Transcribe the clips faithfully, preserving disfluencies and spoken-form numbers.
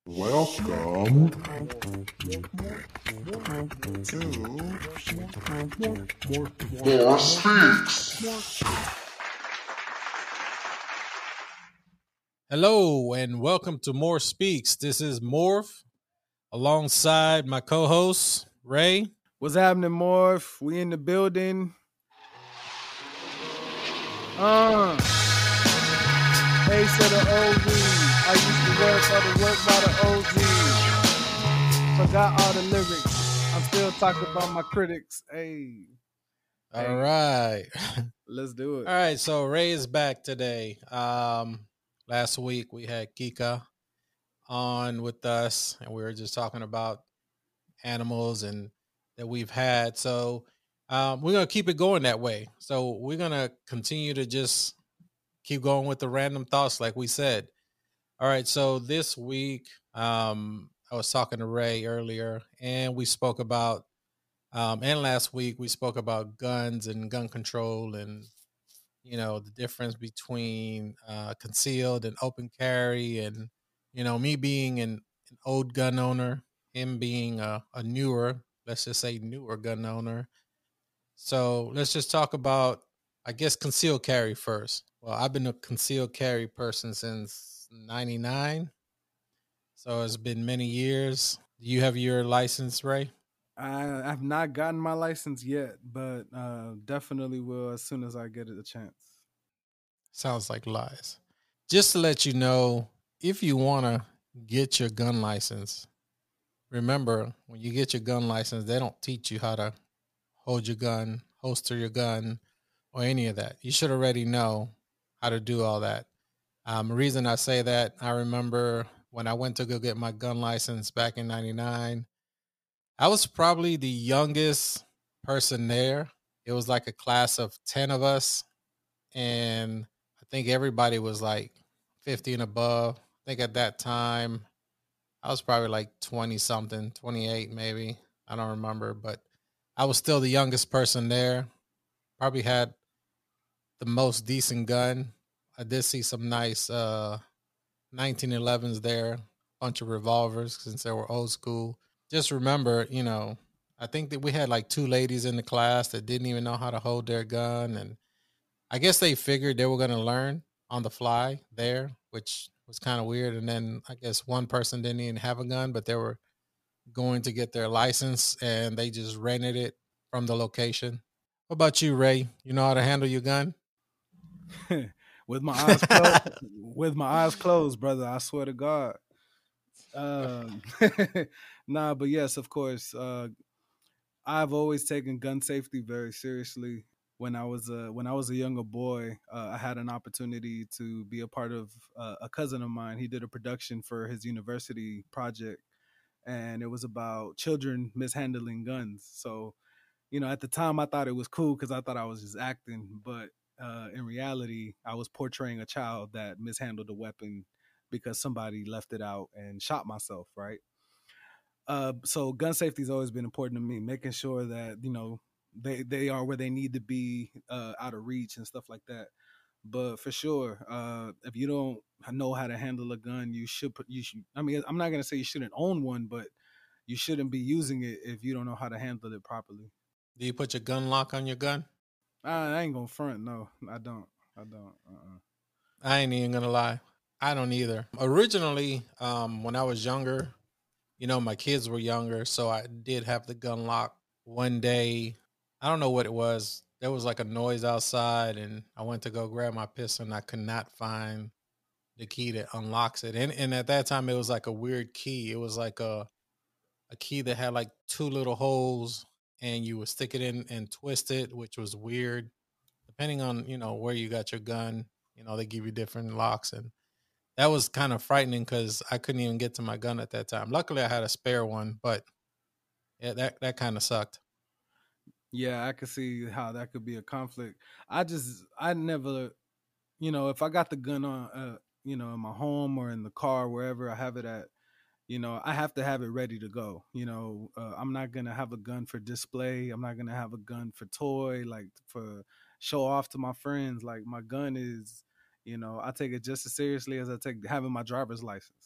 Welcome to More Speaks. Hello and welcome to More Speaks. This is Morph alongside my co-host Ray. What's happening, Morph? We in the building. Uh, Ace of the O G. I used to work or to work by the O G. Forgot all the lyrics. I'm still talking about my critics. Hey. All Hey. right. Let's do it. All right, so Ray is back today. Um last week we had Kika on with us and we were just talking about animals and that we've had. So um, we're gonna keep it going that way. So we're gonna continue to just keep going with the random thoughts, like we said. All right. So this week, um, I was talking to Ray earlier, and we spoke about, um, and last week we spoke about guns and gun control, and you know the difference between uh, concealed and open carry, and you know me being an, an old gun owner, him being a, a newer, let's just say newer gun owner. So let's just talk about, I guess, concealed carry first. Well, I've been a concealed carry person since ninety-nine. So it's been many years. Do you have your license, Ray? I have not gotten my license yet, but uh, definitely will as soon as I get it a chance. Sounds like lies. Just to let you know, if you want to get your gun license, remember when you get your gun license, they don't teach you how to hold your gun, holster your gun, or any of that. You should already know how to do all that. Um, the reason I say that, I remember when I went to go get my gun license back in ninety-nine, I was probably the youngest person there. It was like a class of ten of us. And I think everybody was like fifty and above. I think at that time, I was probably like twenty something, twenty-eight maybe. I don't remember, but I was still the youngest person there. Probably had the most decent gun. I did see some nice uh, nineteen elevens there, bunch of revolvers since they were old school. Just remember, you know, I think that we had like two ladies in the class that didn't even know how to hold their gun. And I guess they figured they were going to learn on the fly there, which was kind of weird. And then I guess one person didn't even have a gun, but they were going to get their license and they just rented it from the location. What about you, Ray? You know how to handle your gun? with my eyes closed, with my eyes closed, brother. I swear to God. Um, nah, but yes, of course. Uh, I've always taken gun safety very seriously. When I was a when I was a younger boy, uh, I had an opportunity to be a part of uh, a cousin of mine. He did a production for his university project, and it was about children mishandling guns. So, you know, at the time, I thought it was cool because I thought I was just acting, but uh, in reality, I was portraying a child that mishandled a weapon because somebody left it out and shot myself, right? Uh, so gun safety has always been important to me, making sure that, you know, they, they are where they need to be, uh, out of reach and stuff like that. But for sure, uh, if you don't know how to handle a gun, you should put, you should, I mean, I'm not going to say you shouldn't own one, but you shouldn't be using it if you don't know how to handle it properly. Do you put your gun lock on your gun? I, I ain't going to front. No, I don't. I don't. Uh-uh. I ain't even gonna lie. I don't either. Originally, um, when I was younger, you know, my kids were younger, so I did have the gun lock. One day, I don't know what it was. There was like a noise outside, and I went to go grab my pistol, and I could not find the key that unlocks it. And and at that time, it was like a weird key. It was like a a key that had like two little holes, and you would stick it in and twist it, which was weird. Depending on you know where you got your gun, you know they give you different locks, and that was kind of frightening because I couldn't even get to my gun at that time. Luckily, I had a spare one, but yeah, that that kind of sucked. Yeah, I could see how that could be a conflict. I just, I never, you know, if I got the gun on, uh, you know, in my home or in the car, wherever I have it at, you know, I have to have it ready to go. You know, uh, I'm not going to have a gun for display. I'm not going to have a gun for toy, like for show off to my friends. Like my gun is, you know, I take it just as seriously as I take having my driver's license.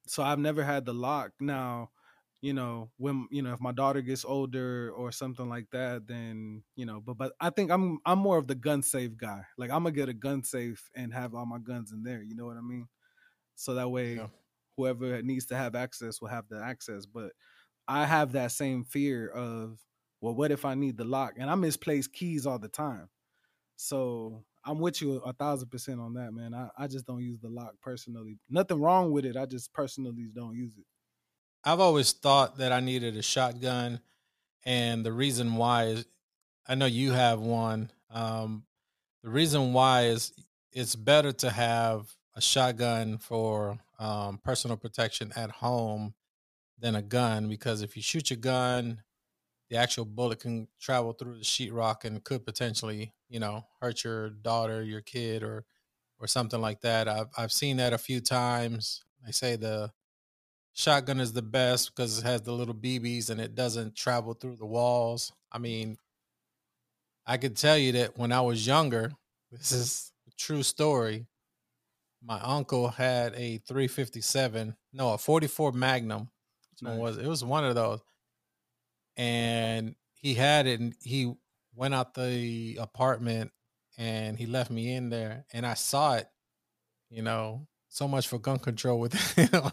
So I've never had the lock. Now, you know, when you know if my daughter gets older or something like that, then you know. But but I think I'm I'm more of the gun safe guy. Like I'm gonna get a gun safe and have all my guns in there. You know what I mean? So that way, Yeah. whoever needs to have access will have the access. But I have that same fear of, well, what if I need the lock? And I misplace keys all the time. So I'm with you a thousand percent on that, man. I, I just don't use the lock personally. Nothing wrong with it. I just personally don't use it. I've always thought that I needed a shotgun, and the reason why is I know you have one. Um, the reason why is it's better to have a shotgun for um, personal protection at home than a gun, because if you shoot your gun, the actual bullet can travel through the sheetrock and could potentially, you know, hurt your daughter, your kid, or or something like that. I've I've seen that a few times. They say the shotgun is the best because it has the little B Bs and it doesn't travel through the walls. I mean, I could tell you that when I was younger, this is a true story. My uncle had a three fifty-seven, no, a forty-four Magnum. Which one Nice. was it? It was one of those, and he had it, and he went out the apartment, and he left me in there, and I saw it. You know, so much for gun control with him.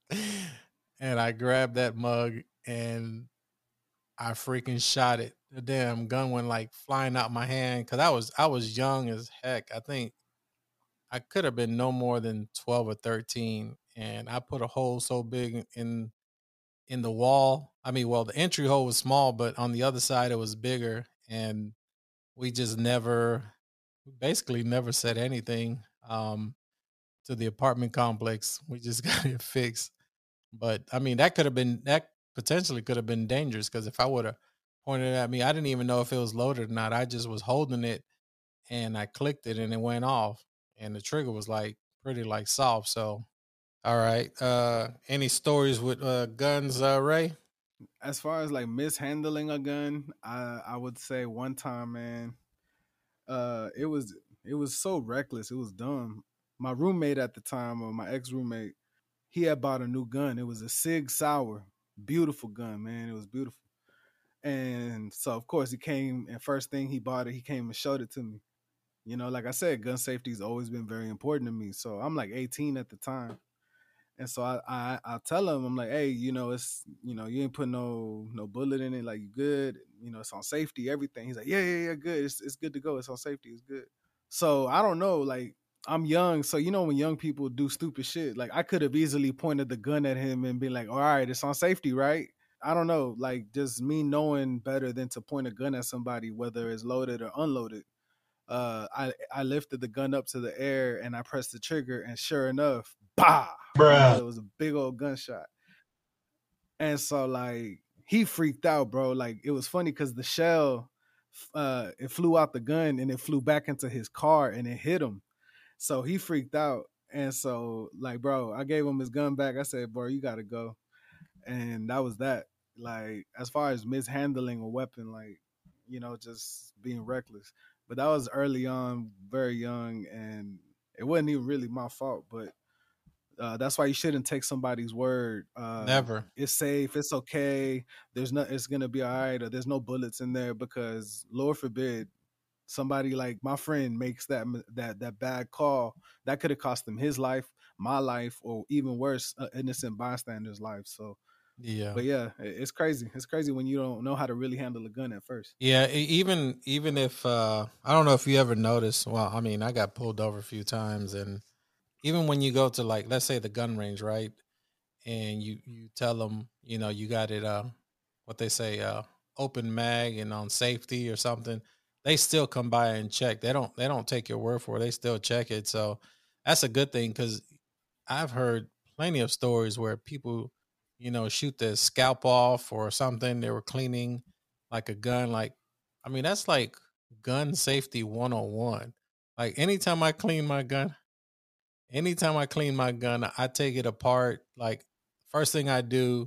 And I grabbed that mug and I freaking shot it. The damn gun went like flying out my hand because I was I was young as heck. I think I could have been no more than twelve or thirteen, and I put a hole so big in in the wall. I mean, well, the entry hole was small, but on the other side it was bigger, and we just never, basically never said anything um, to the apartment complex. We just got it fixed. But I mean, that could have been that potentially could have been dangerous because if I would have pointed it at me, I didn't even know if it was loaded or not. I just was holding it and I clicked it and it went off, and the trigger was like pretty like soft. So, all right. Uh, any stories with uh, guns, uh, Ray? As far as like mishandling a gun, I I would say one time, man, uh, it was it was so reckless. It was dumb. My roommate at the time, or my ex roommate, he had bought a new gun. It was a Sig Sauer, beautiful gun, man. It was beautiful. And so of course he came, and first thing he bought it, he came and showed it to me. You know, like I said, gun safety has always been very important to me. So I'm like eighteen at the time. And so I, I I tell him, I'm like, hey, you know, it's you know, you ain't put no no bullet in it, like you good, you know, it's on safety, everything. He's like, yeah, yeah, yeah, good. It's it's good to go. It's on safety, it's good. So I don't know, like I'm young, so you know when young people do stupid shit, like I could have easily pointed the gun at him and been like, all right, it's on safety, right? I don't know, like just me knowing better than to point a gun at somebody, whether it's loaded or unloaded. Uh, I I lifted the gun up to the air and I pressed the trigger, and sure enough, bah! You know, it was a big old gunshot. And so like he freaked out, bro. Like it was funny because the shell, uh, it flew out the gun and it flew back into his car and it hit him. So he freaked out. And so like, bro, I gave him his gun back. I said, bro, you gotta go. And that was that. Like as far as mishandling a weapon, like, you know, just being reckless. But that was early on, very young, and it wasn't even really my fault. But uh, that's why you shouldn't take somebody's word. Uh, Never. it's safe. It's okay. There's no. It's gonna be all right. Or there's no bullets in there because Lord forbid somebody like my friend makes that that that bad call that could have cost him his life, my life, or even worse, an innocent bystander's life. So, Yeah. but yeah, it's crazy. It's crazy when you don't know how to really handle a gun at first. Yeah, e- even even if uh I don't know if you ever noticed, well, I mean, I got pulled over a few times, and even when you go to, like, let's say the gun range, right? And you you tell them, you know, you got it uh what they say, uh open mag and on safety or something, they still come by and check. They don't they don't take your word for it. They still check it. So that's a good thing cuz I've heard plenty of stories where people, you know, shoot their scalp off or something. They were cleaning like a gun. Like, I mean, that's like gun safety one oh one. Like, anytime I clean my gun, anytime I clean my gun, I take it apart. Like, first thing I do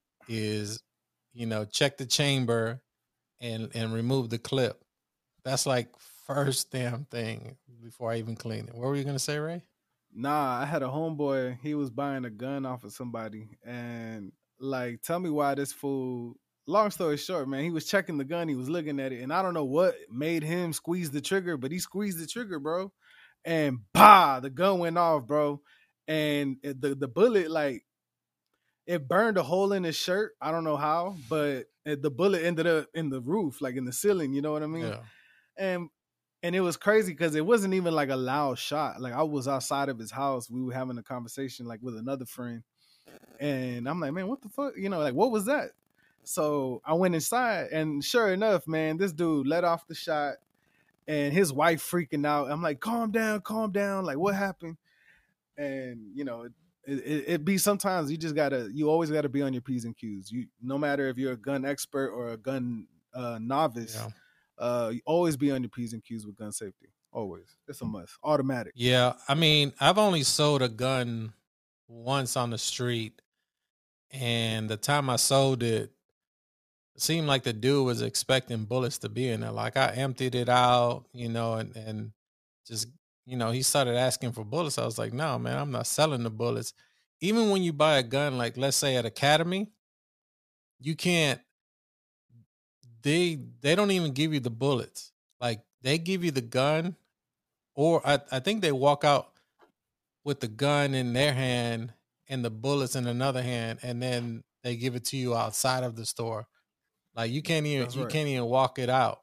is, you know, check the chamber and and remove the clip. That's like first damn thing before I even clean it. What were you gonna say, Ray? Nah, I had a homeboy. He was buying a gun off of somebody, and like, tell me why this fool. Long story short, man, he was checking the gun. He was looking at it, and I don't know what made him squeeze the trigger, but he squeezed the trigger, bro, and bah, the gun went off, bro, and the the bullet like it burned a hole in his shirt. I don't know how, but the bullet ended up in the roof, like in the ceiling. You know what I mean? Yeah. And and it was crazy because it wasn't even like a loud shot. Like I was outside of his house. We were having a conversation like with another friend. And I'm like, man, what the fuck? You know, like what was that? So I went inside and sure enough, man, this dude let off the shot and his wife freaking out. I'm like, calm down, calm down. Like what happened? And you know, it, it, it be sometimes you just gotta, you always gotta be on your P's and Q's. You, no matter if you're a gun expert or a gun uh, novice, Yeah. uh, you always be on your P's and Q's with gun safety. Always. It's a must. Automatic. Yeah. I mean, I've only sold a gun once on the street, and the time I sold it, it seemed like the dude was expecting bullets to be in there. Like I emptied it out, you know, and, and just, you know, he started asking for bullets. I was like, no, man, I'm not selling the bullets. Even when you buy a gun, like let's say at Academy, you can't, they, they don't even give you the bullets. Like they give you the gun, or I, I think they walk out with the gun in their hand and the bullets in another hand, and then they give it to you outside of the store. Like you can't even, That's you right. can't even walk it out.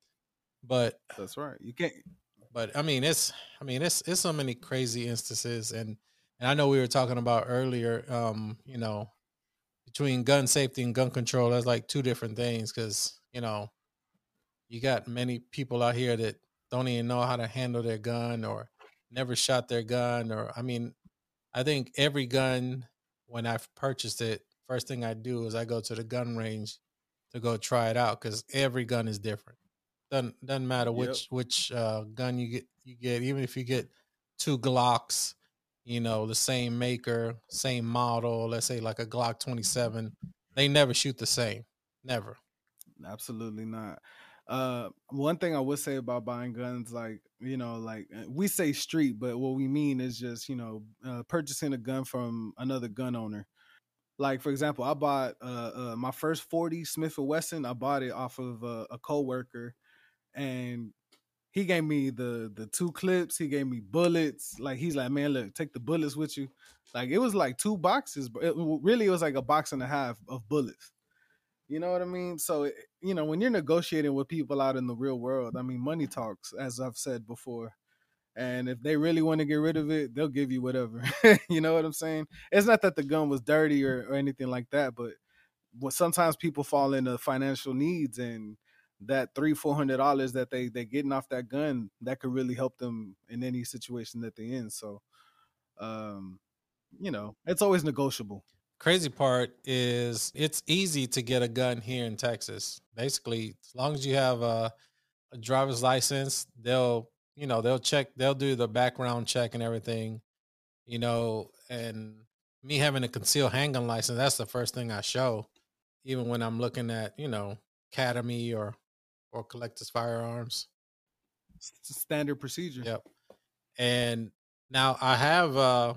But That's right. You can't. but I mean, it's I mean, it's it's so many crazy instances, and and I know we were talking about earlier, um, you know, between gun safety and gun control, that's like two different things because you know you got many people out here that don't even know how to handle their gun or never shot their gun, or I mean, I think every gun when I've purchased it, first thing I do is I go to the gun range to go try it out because every gun is different. Doesn't doesn't matter Yep. which which uh, gun you get you get, even if you get two Glocks, you know, the same maker, same model, let's say like a Glock twenty-seven, they never shoot the same. Never. Absolutely not. Uh, one thing I would say about buying guns, like you know, like uh, we say street, but what we mean is just you know uh, purchasing a gun from another gun owner. Like for example, I bought uh, uh, my first forty Smith and Wesson. I bought it off of uh, a coworker, and he gave me the the two clips. He gave me bullets. Like he's like, man, look, take the bullets with you. Like it was like two boxes, but it, really it was like a box and a half of bullets. You know what I mean? So, it- you know, when you're negotiating with people out in the real world, I mean, money talks, as I've said before. And if they really want to get rid of it, they'll give you whatever. You know what I'm saying? It's not that the gun was dirty or, or anything like that, but what sometimes people fall into financial needs, and that three, four hundred dollars that they they getting off that gun that could really help them in any situation that they're in. So, um, you know, it's always negotiable. Crazy part is it's easy to get a gun here in Texas. Basically, as long as you have a, a driver's license, they'll you know they'll check, they'll do the background check and everything. You know, and me having a concealed handgun license, that's the first thing I show, even when I'm looking at, you know, Academy or or Collectors Firearms. It's standard procedure. Yep. And now I have uh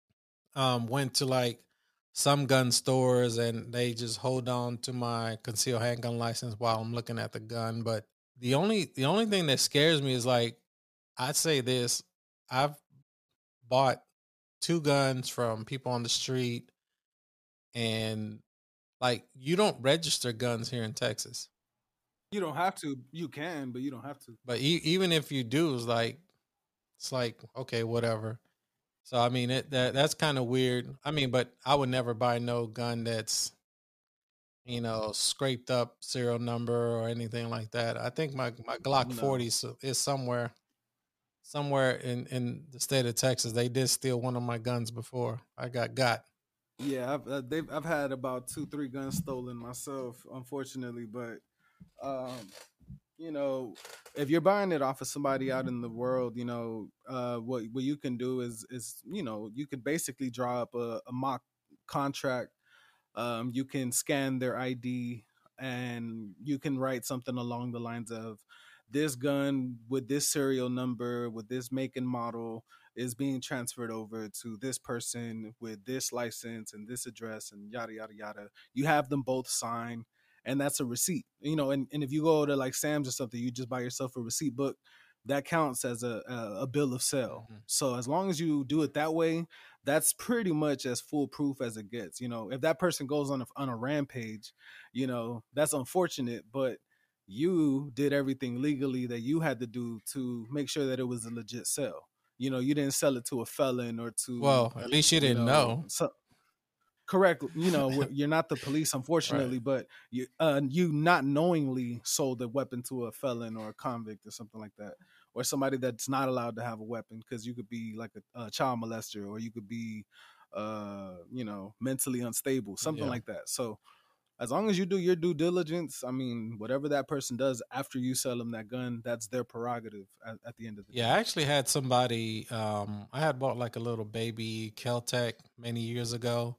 um went to like some gun stores and they just hold on to my concealed handgun license while I'm looking at the gun. But the only the only thing that scares me is like, I'd say this, I've bought two guns from people on the street, and like you don't register guns here in Texas. You don't have to. You can, but you don't have to. But e- even if you do, it's like it's like okay, whatever. So I mean, it that that's kind of weird. I mean, but I would never buy no gun that's, you know, scraped up serial number or anything like that. I think my my Glock No. forty is, is somewhere somewhere in in the state of Texas. They did steal one of my guns before. I got got. Yeah, I've uh, they've, I've had about two, three guns stolen myself, unfortunately. But um, you know, if you're buying it off of somebody out in the world, you know, uh, what what you can do is is you know you can basically draw up a, a mock contract. Um, you can scan their I D and you can write something along the lines of this gun with this serial number with this make and model is being transferred over to this person with this license and this address and yada yada yada. You have them both sign, and that's a receipt. You know, and, and if you go to like Sam's or something, you just buy yourself a receipt book. That counts as a, a, a bill of sale. Mm-hmm. So as long as you do it that way, that's pretty much as foolproof as it gets. You know, if that person goes on a, on a rampage, you know, that's unfortunate, but you did everything legally that you had to do to make sure that it was a legit sale. You know, you didn't sell it to a felon or to, well, at least you didn't you know, know. So, correct. You know, you're not the police, unfortunately, right. But you, uh, you not knowingly sold a weapon to a felon or a convict or something like that, or somebody that's not allowed to have a weapon, because you could be like a, a child molester, or you could be, uh, you know, mentally unstable, something yeah. like that. So as long as you do your due diligence, I mean, whatever that person does after you sell them that gun, that's their prerogative at, at the end of the yeah, day. Yeah, I actually had somebody, um, I had bought like a little baby Kel-Tec many years ago.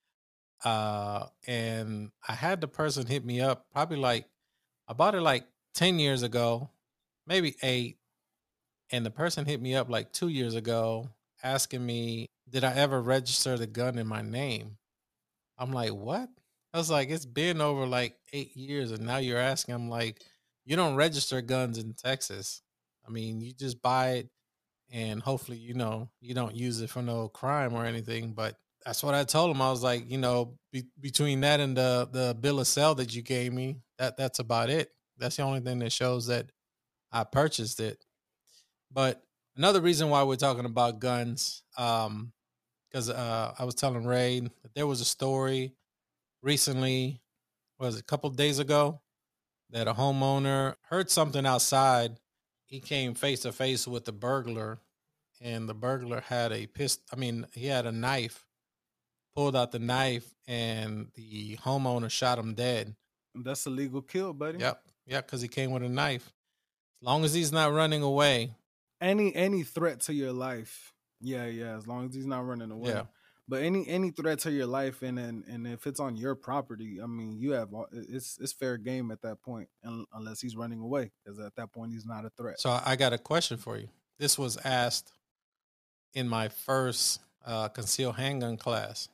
Uh, and I had the person hit me up probably like, I bought it like ten years ago, maybe eight. And the person hit me up like two years ago asking me, did I ever register the gun in my name? I'm like, what? I was like, it's been over like eight years. And now you're asking. I'm like, you don't register guns in Texas. I mean, you just buy it and hopefully, you know, you don't use it for no crime or anything. But that's what I told him. I was like, you know, be, between that and the the bill of sale that you gave me, that that's about it. That's the only thing that shows that I purchased it. But another reason why we're talking about guns, um, because uh, I was telling Ray that there was a story recently, was it a couple of days ago, that a homeowner heard something outside. He came face to face with the burglar, and the burglar had a pistol. I mean, he had a knife. Pulled out the knife, and the homeowner shot him dead. That's a legal kill, buddy. Yep, yep, because he came with a knife. As long as he's not running away. Any any threat to your life, yeah, yeah. As long as he's not running away. Yeah. But any any threat to your life, and and, and if it's on your property, I mean, you have it's it's fair game at that point, unless he's running away, because at that point he's not a threat. So I got a question for you. This was asked in my first uh, concealed handgun class.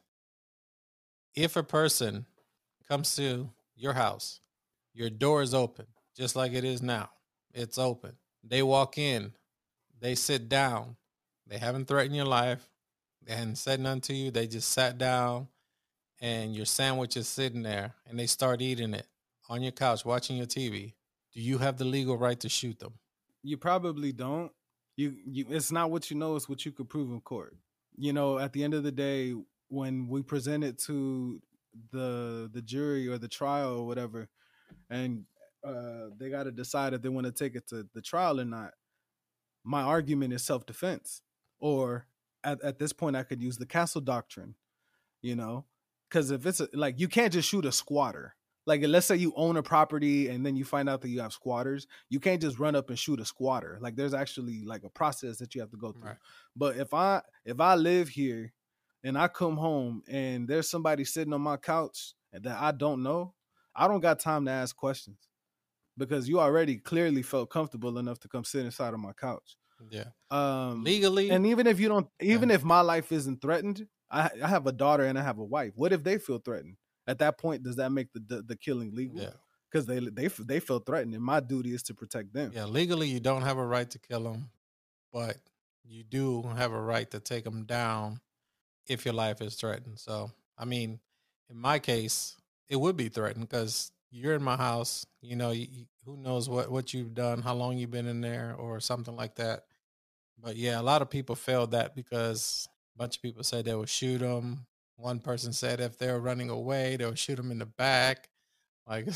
If a person comes to your house, your door is open, just like it is now. It's open. They walk in, they sit down. They haven't threatened your life. They hadn't said nothing to you. They just sat down, and your sandwich is sitting there, and they start eating it on your couch, watching your T V. Do you have the legal right to shoot them? You probably don't. You, you it's not what you know, it's what you could prove in court. You know, at the end of the day, when we present it to the the jury or the trial or whatever, and uh, they got to decide if they want to take it to the trial or not, my argument is self-defense. Or at, at this point, I could use the castle doctrine, you know, because if it's a, like, you can't just shoot a squatter. Like, let's say you own a property and then you find out that you have squatters. You can't just run up and shoot a squatter. Like, there's actually like a process that you have to go through. Right. But if I if I live here and I come home and there's somebody sitting on my couch that I don't know, I don't got time to ask questions, because you already clearly felt comfortable enough to come sit inside of my couch. Yeah. Um, Legally. And even if you don't, even yeah. if my life isn't threatened, I, I have a daughter and I have a wife. What if they feel threatened? At that point, does that make the the, the killing legal? Yeah. Because they they they feel threatened, and my duty is to protect them. Yeah, legally, you don't have a right to kill them, but you do have a right to take them down if your life is threatened. So, I mean, in my case, it would be threatened because you're in my house. You know, you, who knows what, what you've done, how long you've been in there, or something like that. But yeah, a lot of people failed that because a bunch of people said they would shoot them. One person said if they're running away, they'll shoot them in the back. Like,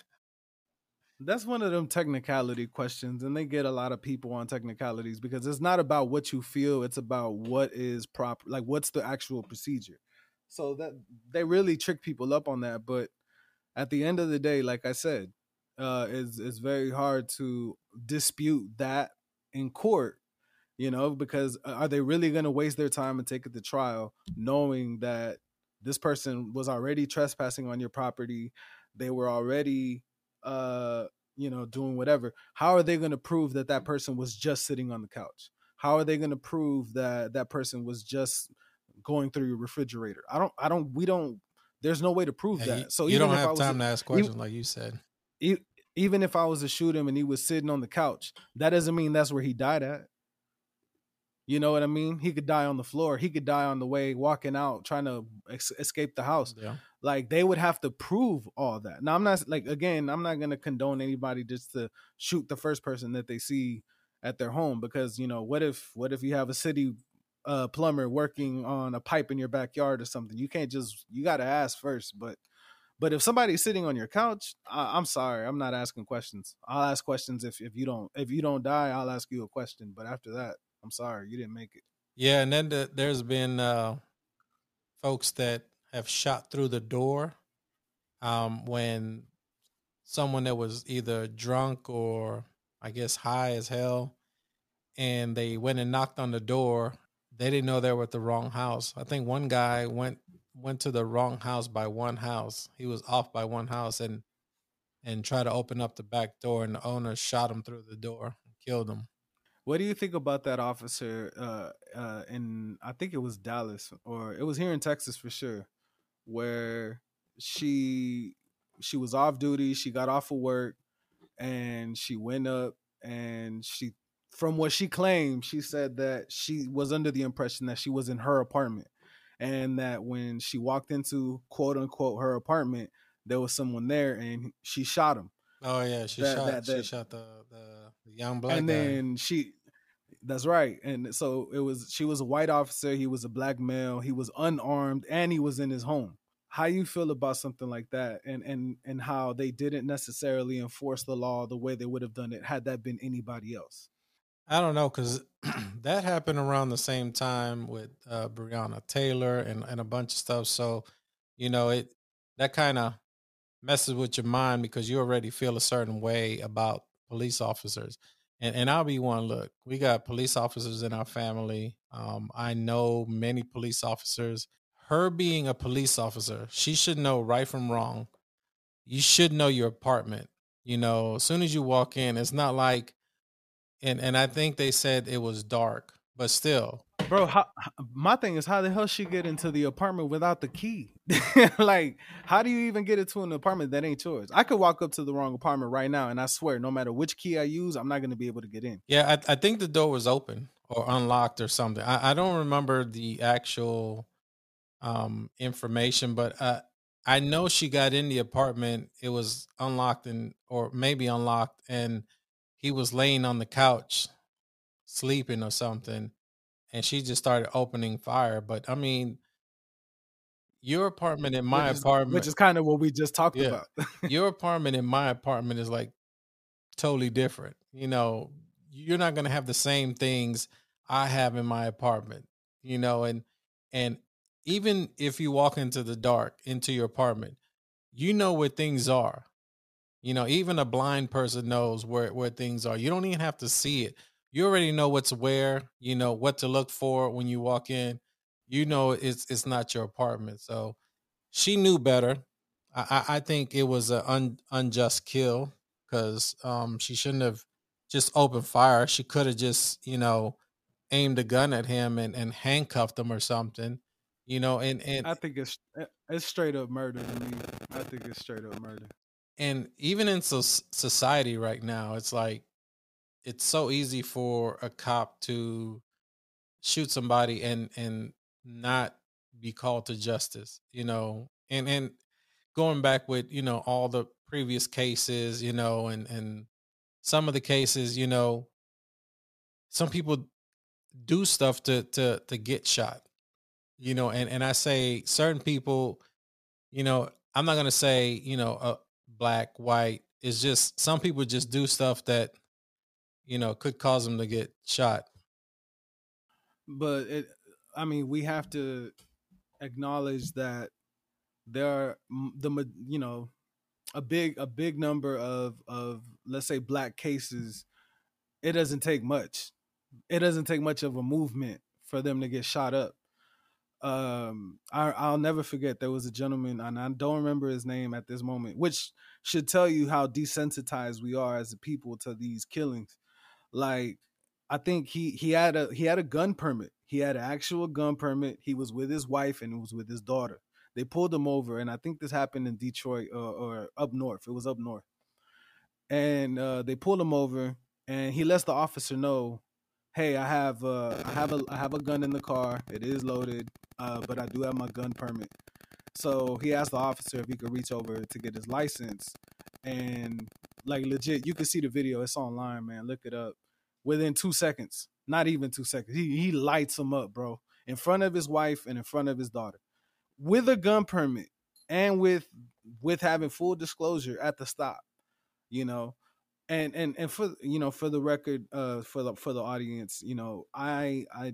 that's one of them technicality questions, and they get a lot of people on technicalities because it's not about what you feel; it's about what is proper, like what's the actual procedure. So that they really trick people up on that. But at the end of the day, like I said, uh, it's it's very hard to dispute that in court. You know, because are they really going to waste their time and take it to trial knowing that this person was already trespassing on your property? They were already, uh, you know, doing whatever. How are they going to prove that that person was just sitting on the couch? how are they going to prove that that person was just going through your refrigerator? I don't, I don't, we don't, there's no way to prove Yeah, that. you, So you even don't if I have was, time to ask even, questions, like you said. e- even if I was to shoot him and he was sitting on the couch, that doesn't mean that's where he died at. You know what I mean? He could die on the floor. He could die on the way walking out, trying to ex- escape the house. Yeah. Like, they would have to prove all that. Now, I'm not like, again, I'm not going to condone anybody just to shoot the first person that they see at their home, because, you know, what if, what if you have a city uh, plumber working on a pipe in your backyard or something? You can't just, you got to ask first. But, but if somebody's sitting on your couch, I, I'm sorry, I'm not asking questions. I'll ask questions if, if you don't, if you don't die, I'll ask you a question. But after that, I'm sorry, you didn't make it. Yeah, and then the, there's been uh, folks that have shot through the door um, when someone that was either drunk or I guess high as hell, and they went and knocked on the door. They didn't know they were at the wrong house. I think one guy went went to the wrong house by one house. He was off by one house and and tried to open up the back door, and the owner shot him through the door and killed him. What do you think about that officer uh, uh, in, I think it was Dallas, or it was here in Texas for sure, where she she was off duty, she got off of work, and she went up and she, from what she claimed, she said that she was under the impression that she was in her apartment, and that when she walked into quote unquote her apartment, there was someone there and she shot him. Oh yeah, she That shot that she that shot the the, the young black and guy. then she That's right. And so it was, she was a white officer, he was a black male, he was unarmed, and he was in his home. How you feel about something like that, and and and how they didn't necessarily enforce the law the way they would have done it had that been anybody else? I don't know, because that happened around the same time with uh, Breonna Taylor and, and a bunch of stuff. So, you know, it that kind of messes with your mind because you already feel a certain way about police officers. And and I'll be one. Look, we got police officers in our family. Um, I know many police officers. Her being a police officer, she should know right from wrong. You should know your apartment. You know, as soon as you walk in, it's not like, and and I think they said it was dark, but still, Bro, how, my thing is, how the hell she get into the apartment without the key? Like, how do you even get into an apartment that ain't yours? I could walk up to the wrong apartment right now, and I swear, no matter which key I use, I'm not going to be able to get in. yeah, I, I think the door was open or unlocked or something. I, I don't remember the actual um, information, but uh, I know she got in the apartment. It was unlocked and or maybe unlocked, and he was laying on the couch sleeping or something, and she just started opening fire. But I mean, your apartment and my Which is which apartment, is kind of what we just talked yeah, about. your apartment and my apartment is like totally different. You know, you're not going to have the same things I have in my apartment, you know, and and even if you walk into the dark into your apartment, you know where things are. You know, even a blind person knows where where things are. You don't even have to see it. You already know what's where, you know, what to look for when you walk in. You know it's it's not your apartment. So she knew better. I, I I think it was an un, unjust kill because um, she shouldn't have just opened fire. She could have just, you know, aimed a gun at him and, and handcuffed him or something, you know, and, and I think it's it's straight up murder to me. I think it's straight up murder. and even in so- society right now, it's like it's so easy for a cop to shoot somebody and and not be called to justice, you know, and and going back with, you know, all the previous cases, you know, and and some of the cases, you know, some people do stuff to to to get shot, you know, and and I say certain people, you know, I'm not gonna say, you know, uh, black, white. It's just some people just do stuff that, you know, could cause them to get shot. But it, I mean, we have to acknowledge that there are mm, the ma- you know, a big a big number of of let's say black cases. It doesn't take much. It doesn't take much of a movement for them to get shot up. Um, I, I'll never forget, there was a gentleman, and I don't remember his name at this moment, which should tell you how desensitized we are as a people to these killings. Like, I think he he had a he had a gun permit. He had an actual gun permit. He was with his wife and it was with his daughter. They pulled him over, and I think this happened in Detroit or, or up north. It was up north, and uh, they pulled him over, and he lets the officer know, "Hey, I have uh, I have a I have a gun in the car. It is loaded, uh, but I do have my gun permit." So he asked the officer if he could reach over to get his license, and like legit, you can see the video. It's online, man. Look it up. Within two seconds, not even two seconds, he he lights him up, bro, in front of his wife and in front of his daughter, with a gun permit and with with having full disclosure at the stop, you know. And and and for you know, for the record, uh, for the for the audience, you know, I I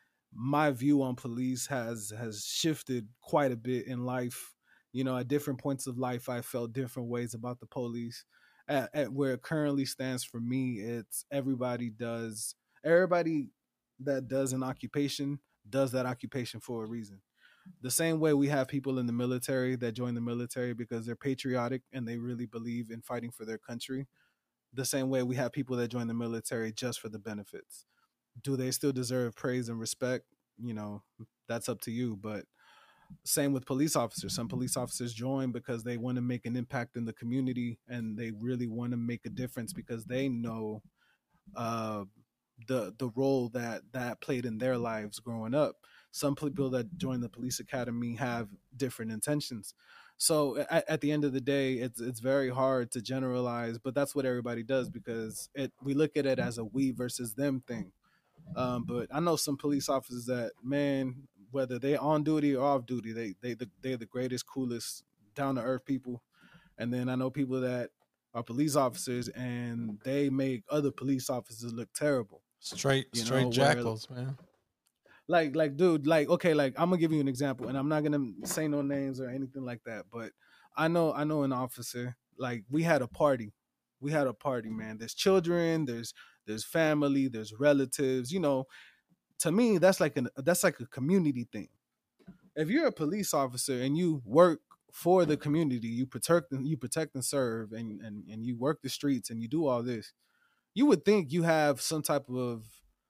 my view on police has has shifted quite a bit in life. You know, at different points of life, I felt different ways about the police. At, at where it currently stands for me, it's everybody does everybody that does an occupation does that occupation for a reason. The same way we have people in the military that join the military because they're patriotic and they really believe in fighting for their country. The same way we have people that join the military just for the benefits. Do they still deserve praise and respect? You know, that's up to you. But same with police officers. Some police officers join because they want to make an impact in the community and they really want to make a difference because they know uh, the the role that that played in their lives growing up. Some people that join the police academy have different intentions. So at, at the end of the day, it's it's very hard to generalize, but that's what everybody does because it we look at it as a we versus them thing. Um, but I know some police officers that, man, whether they're on duty or off duty, they they they're the greatest, coolest, down to earth people. And then I know people that are police officers and they make other police officers look terrible. Straight You straight know, where- jackals, man. like like dude, like okay, like I'm gonna give you an example, and I'm not gonna say no names or anything like that. But I know I know an officer. Like we had a party, we had a party, man. There's children, there's there's family, there's relatives. You know, to me, that's like an that's like a community thing. If you're a police officer and you work for the community, you protect and you protect and serve, and and and you work the streets and you do all this, you would think you have some type of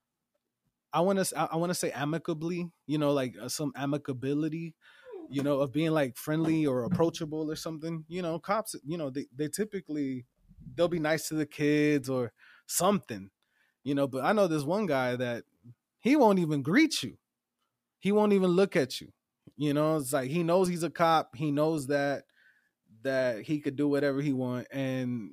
I want to I want to say amicably, you know, like uh, some amicability, you know, of being like friendly or approachable or something. You know, cops, you know, they they typically they'll be nice to the kids or something, you know. But I know this one guy that he won't even greet you. He won't even look at you. You know, it's like he knows he's a cop. He knows that that he could do whatever he want, and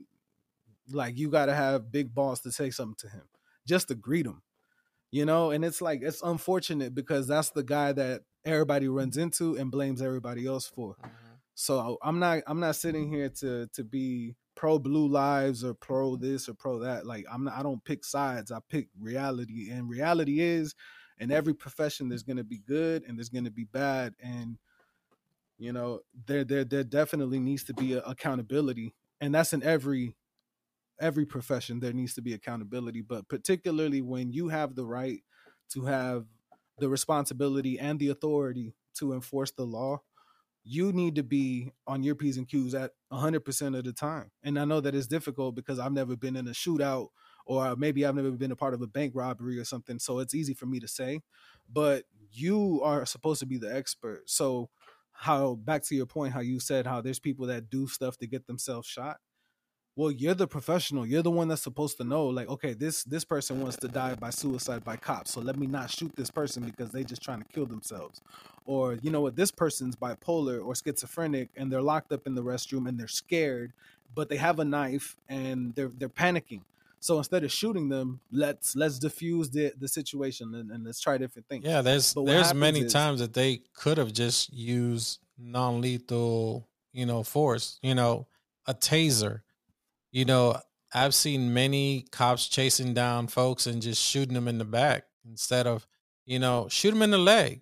like you got to have big balls to say something to him just to greet him. You know, and it's like it's unfortunate because that's the guy that everybody runs into and blames everybody else for. Mm-hmm. So I'm not I'm not sitting here to to be pro blue lives or pro this or pro that. Like I'm not, I don't pick sides. I pick reality, and reality is in every profession there's going to be good and there's going to be bad, and you know there there there definitely needs to be a accountability, and that's in every every profession. There needs to be accountability, but particularly when you have the right to have the responsibility and the authority to enforce the law, you need to be on your P's and Q's at one hundred percent of the time. And I know that it's difficult because I've never been in a shootout, or maybe I've never been a part of a bank robbery or something, so it's easy for me to say, but you are supposed to be the expert. So how, back to your point, how you said how there's people that do stuff to get themselves shot. Well, you're the professional. You're the one that's supposed to know, like, okay, this this person wants to die by suicide by cops, so let me not shoot this person because they just trying to kill themselves. Or, you know what, this person's bipolar or schizophrenic and they're locked up in the restroom and they're scared, but they have a knife and they're they're panicking. So instead of shooting them, let's let's diffuse the the situation and, and let's try different things. Yeah, there's But what there's happens many is- times that they could have just used non-lethal, you know, force, you know, a taser. You know, I've seen many cops chasing down folks and just shooting them in the back instead of, you know, shoot them in the leg.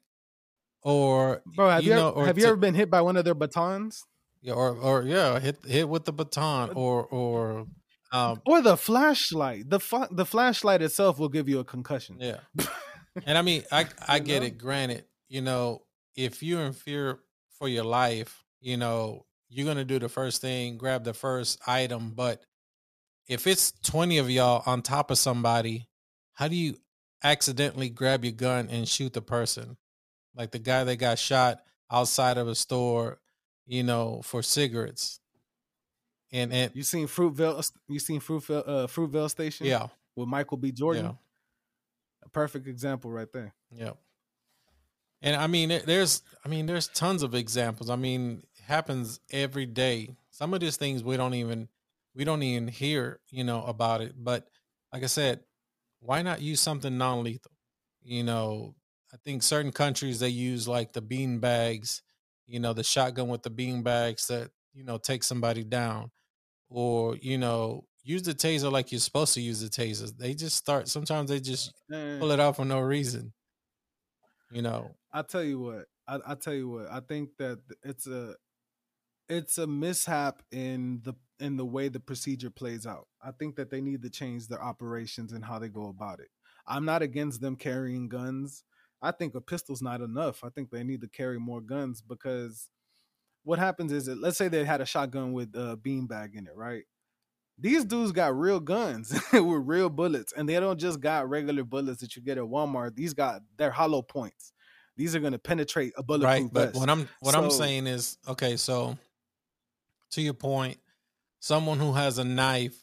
Or, Bro, have you, know, ever, or have you to- ever been hit by one of their batons? yeah, or, or yeah, hit hit with the baton, or or um, Or the flashlight. The fa- the flashlight itself will give you a concussion. yeah. And I mean, I I You get know? it. Granted, you know, if you're in fear for your life, you know, you're gonna do the first thing, grab the first item. But if it's twenty of y'all on top of somebody, how do you accidentally grab your gun and shoot the person? Like the guy that got shot outside of a store, you know, for cigarettes. And and You seen Fruitvale? You seen Fruitvale? Uh, Fruitvale Station? yeah, With Michael B. Jordan. yeah, A perfect example right there. yeah. And I mean, there- there's, I mean, there's tons of examples. I mean, it happens every day. Some of these things we don't even, we don't even hear, you know, about it. But like I said, why not use something non-lethal? You know, I think certain countries they use like the bean bags, you know, the shotgun with the bean bags that you know take somebody down, or you know, use the taser like you're supposed to use the tasers. They just start. Sometimes they just Eh, pull it out for no reason. You know, I tell you what. I, I tell you what. I think that it's a it's a mishap in the in the way the procedure plays out. I think that they need to change their operations and how they go about it. I'm not against them carrying guns. I think a pistol's not enough. I think they need to carry more guns because what happens is that let's say they had a shotgun with a beanbag in it, right? These dudes got real guns with real bullets, and they don't just got regular bullets that you get at Walmart. These got they're hollow points. These are going to penetrate a right? bulletproof But vest. what I'm what I'm So, saying is, okay, so to your point, someone who has a knife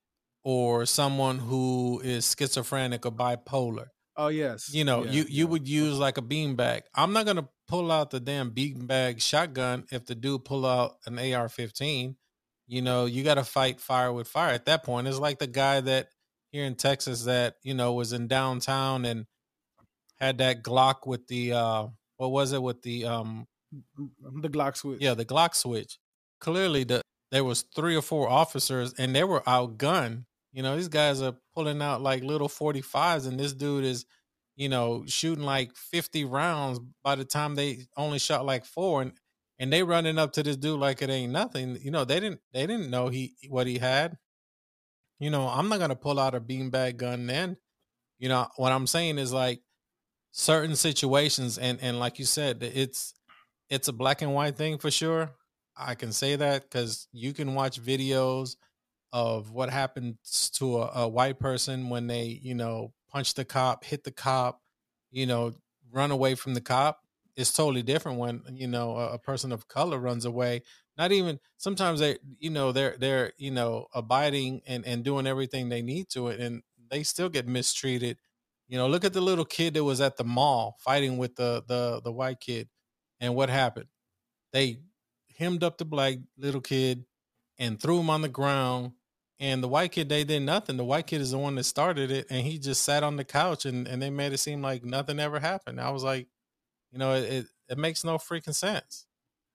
or someone who is schizophrenic or bipolar, oh yes, you know, yeah, you you yeah. would use like a beanbag. I'm not gonna pull out the damn beanbag shotgun if the dude pull out an A R fifteen. You know, you got to fight fire with fire. At that point, it's like the guy that here in Texas that you know was in downtown and had that Glock with the uh, what was it with the um The Glock yeah, switch. the Glock switch. Clearly, the there was three or four officers, and they were outgunned. You know, these guys are pulling out like little forty-fives, and this dude is, you know, shooting like fifty rounds. By the time they only shot like four, and and they running up to this dude like it ain't nothing. You know, they didn't they didn't know he what he had. You know, I'm not gonna pull out a beanbag gun then. You know, what I'm saying is like certain situations, and and like you said, it's it's a black and white thing for sure. I can say that because you can watch videos of what happens to a, a white person when they, you know, punch the cop, hit the cop, you know, run away from the cop. It's totally different when, you know, a, a person of color runs away. Not even sometimes they, you know, they're they're, you know, abiding and, and doing everything they need to it and they still get mistreated. You know, look at the little kid that was at the mall fighting with the the the white kid. And what happened? They hemmed up the black little kid and threw him on the ground. And the white kid, they did nothing. The white kid is the one that started it, and he just sat on the couch, and, and they made it seem like nothing ever happened. I was like, you know, it, it, it makes no freaking sense.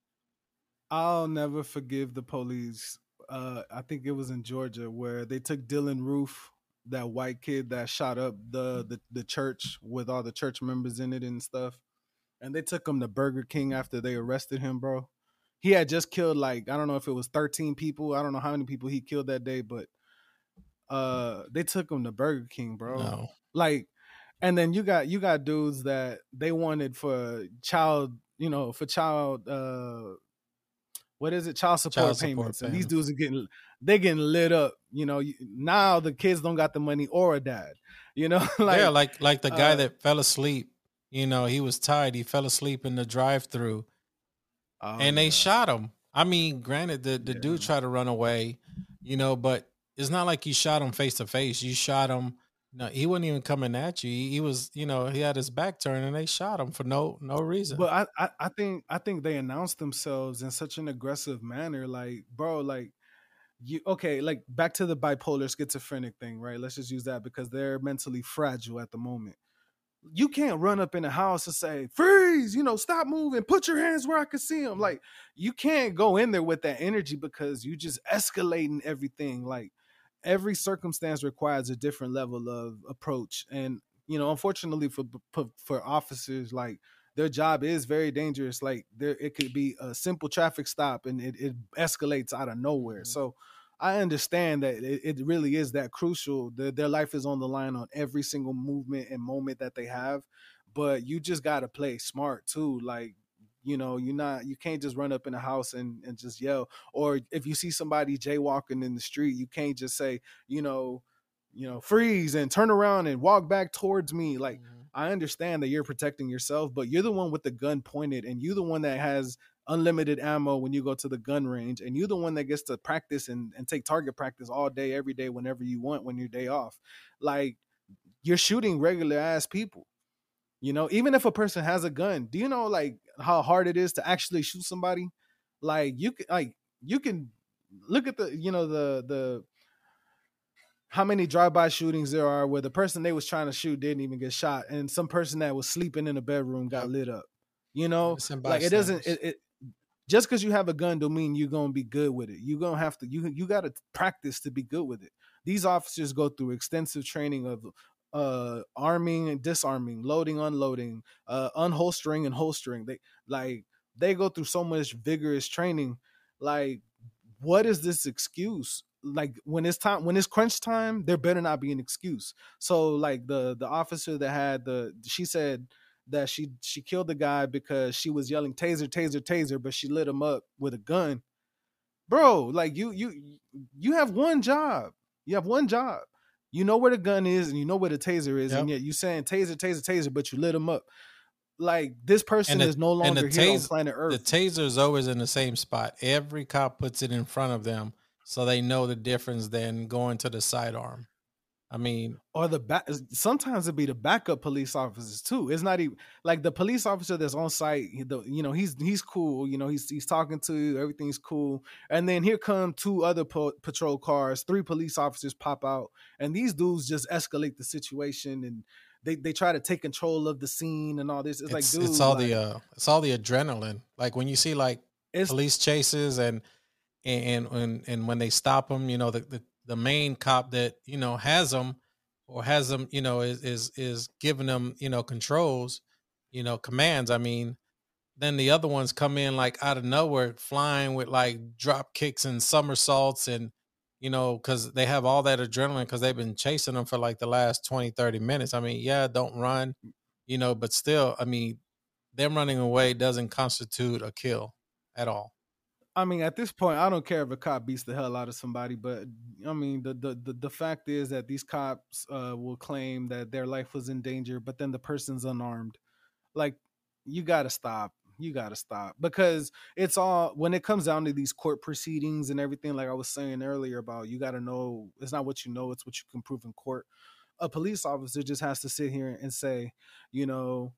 I'll never forgive the police. Uh, I think it was in Georgia where they took Dylan Roof, that white kid that shot up the, the the church with all the church members in it and stuff, and they took him to Burger King after they arrested him, bro. He had just killed like I don't know if it was thirteen people. I don't know how many people he killed that day, but uh, they took him to Burger King, bro. No, Like, and then you got you got dudes that they wanted for child, you know, for child. Uh, what is it? Child support child support payments. And these payments. dudes are getting they getting lit up. You know, you- now the kids don't got the money or a dad. You know, like Yeah, like like the guy uh, that fell asleep. You know, he was tired. He fell asleep in the drive-through, oh and they yeah, shot him. I mean, granted, the the yeah. dude tried to run away, you know, but it's not like you shot him face to face. You shot him. No, he wasn't even coming at you. He, he was, you know, he had his back turned, and they shot him for no no reason. But I, I I think I think they announced themselves in such an aggressive manner. Like, bro, like you okay, like back to the bipolar schizophrenic thing, right? Let's just use that because they're mentally fragile at the moment. You can't run up in a house and say, freeze, you know, stop moving, put your hands where I can see them. Like, you can't go in there with that energy because you just escalating everything. Like, every circumstance requires a different level of approach. And, you know, unfortunately for for, for officers, like, their job is very dangerous. Like, there, it could be a simple traffic stop and it, it escalates out of nowhere. So, I understand that it, it really is that crucial. Their, their life is on the line on every single movement and moment that they have. But you just got to play smart too. Like, you know, you're not, you can't just run up in a house and, and just yell. Or if you see somebody jaywalking in the street, you can't just say, you know, you know, freeze and turn around and walk back towards me. Like, Mhm. I understand that you're protecting yourself, but you're the one with the gun pointed, and you're the one that has unlimited ammo when you go to the gun range, and you're the one that gets to practice and, and take target practice all day, every day, whenever you want, when your day off. Like, you're shooting regular ass people. You know, even if a person has a gun, do you know like how hard it is to actually shoot somebody? Like you can like you can look at the, you know, the the how many drive-by shootings there are where the person they was trying to shoot didn't even get shot, and some person that was sleeping in a bedroom got Yep. lit up. You know, Innocent like it doesn't bystanders. it, it just because you have a gun don't mean you're gonna be good with it. You're gonna have to you you gotta practice to be good with it. These officers go through extensive training of uh arming and disarming, loading, unloading, uh unholstering and holstering. They like they go through so much vigorous training. Like, what is this excuse? Like when it's time, when it's crunch time, there better not be an excuse. So like the the officer that had the, she said that she she killed the guy because she was yelling taser, taser, taser, but she lit him up with a gun. Bro, like you you you have one job. You have one job. You know where the gun is and you know where the taser is, Yep. and yet you saying taser, taser, taser, but you lit him up. Like this And person the is no and the longer here on taser planet the Earth. taser is always in the same spot. Every cop puts it in front of them so they know the difference than going to the sidearm. I mean, Or the back, sometimes it be the backup police officers too. It's not even like the police officer that's on site. he- The, you know, he's he's cool. You know, he's he's talking to you. Everything's cool. And then here come two other po- patrol cars. Three police officers pop out, and these dudes just escalate the situation, and they they try to take control of the scene and all this. It's like, it's it's dude, all the like uh it's all the adrenaline. Like when you see like it's police chases and and and and when they stop them, you know, the the, the main cop that you know has them or has them, you know, is is is giving them, you know, controls, you know, commands. I mean, then the other ones come in like out of nowhere, flying with like drop kicks and somersaults, and you know, because they have all that adrenaline because they've been chasing them for like the last twenty, thirty minutes. I mean, yeah, don't run, you know, but still, I mean, them running away doesn't constitute a kill at all. I mean, at this point, I don't care if a cop beats the hell out of somebody, but I mean, the the the, the fact is that these cops uh, will claim that their life was in danger, but then the person's unarmed. Like, you got to stop. You got to stop because it's all when it comes down to these court proceedings and everything. Like I was saying earlier about, you got to know it's not what you know, it's what you can prove in court. A police officer just has to sit here and say, you know,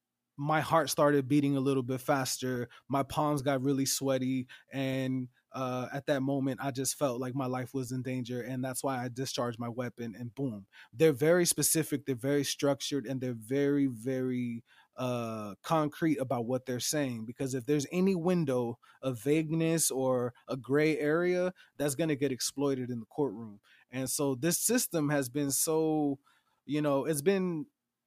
my heart started beating a little bit faster. My palms got really sweaty. And uh, at that moment, I just felt like my life was in danger. And that's why I discharged my weapon, and boom. They're very specific. They're very structured, and they're very, very uh, concrete about what they're saying. Because if there's any window of vagueness or a gray area, that's going to get exploited in the courtroom. And so this system has been so, you know, it's been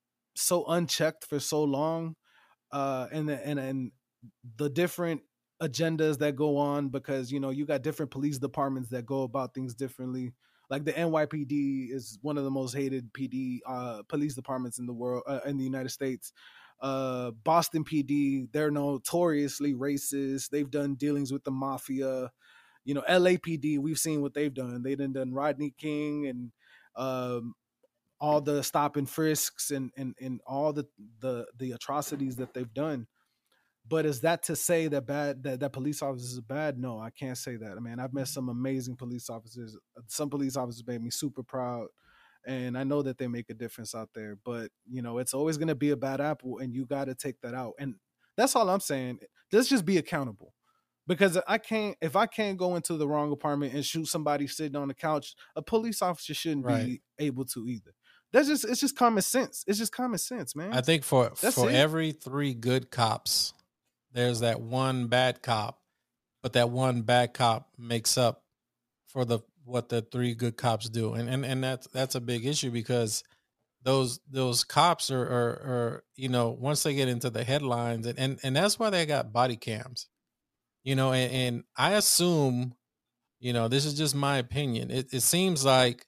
so unchecked for so long, uh and the, and and the different agendas that go on, because you know you got different police departments that go about things differently. Like the N Y P D is one of the most hated P D uh police departments in the world, uh, in the United States. uh Boston P D, they're notoriously racist. They've done dealings with the mafia. You know, L A P D, we've seen what they've done. They done done Rodney King and um all the stop and frisks, and and and all the the the atrocities that they've done. But is that to say that bad that, that police officers are bad? No, I can't say that. I mean, I've met some amazing police officers. Some police officers made me super proud, and I know that they make a difference out there. But you know, it's always going to be a bad apple, and you got to take that out. And that's all I'm saying. Let's just be accountable. Because I can't, if I can't go into the wrong apartment and shoot somebody sitting on the couch, a police officer shouldn't Right. be able to either. That's just, it's just common sense. It's just common sense, man. I think for That's for it. every three good cops, there's that one bad cop, but that one bad cop makes up for the what the three good cops do, and and and that's that's a big issue because those those cops are are, are you know, once they get into the headlines, and and, and that's why they got body cams, you know, and, and I assume, you know, this is just my opinion. It it seems like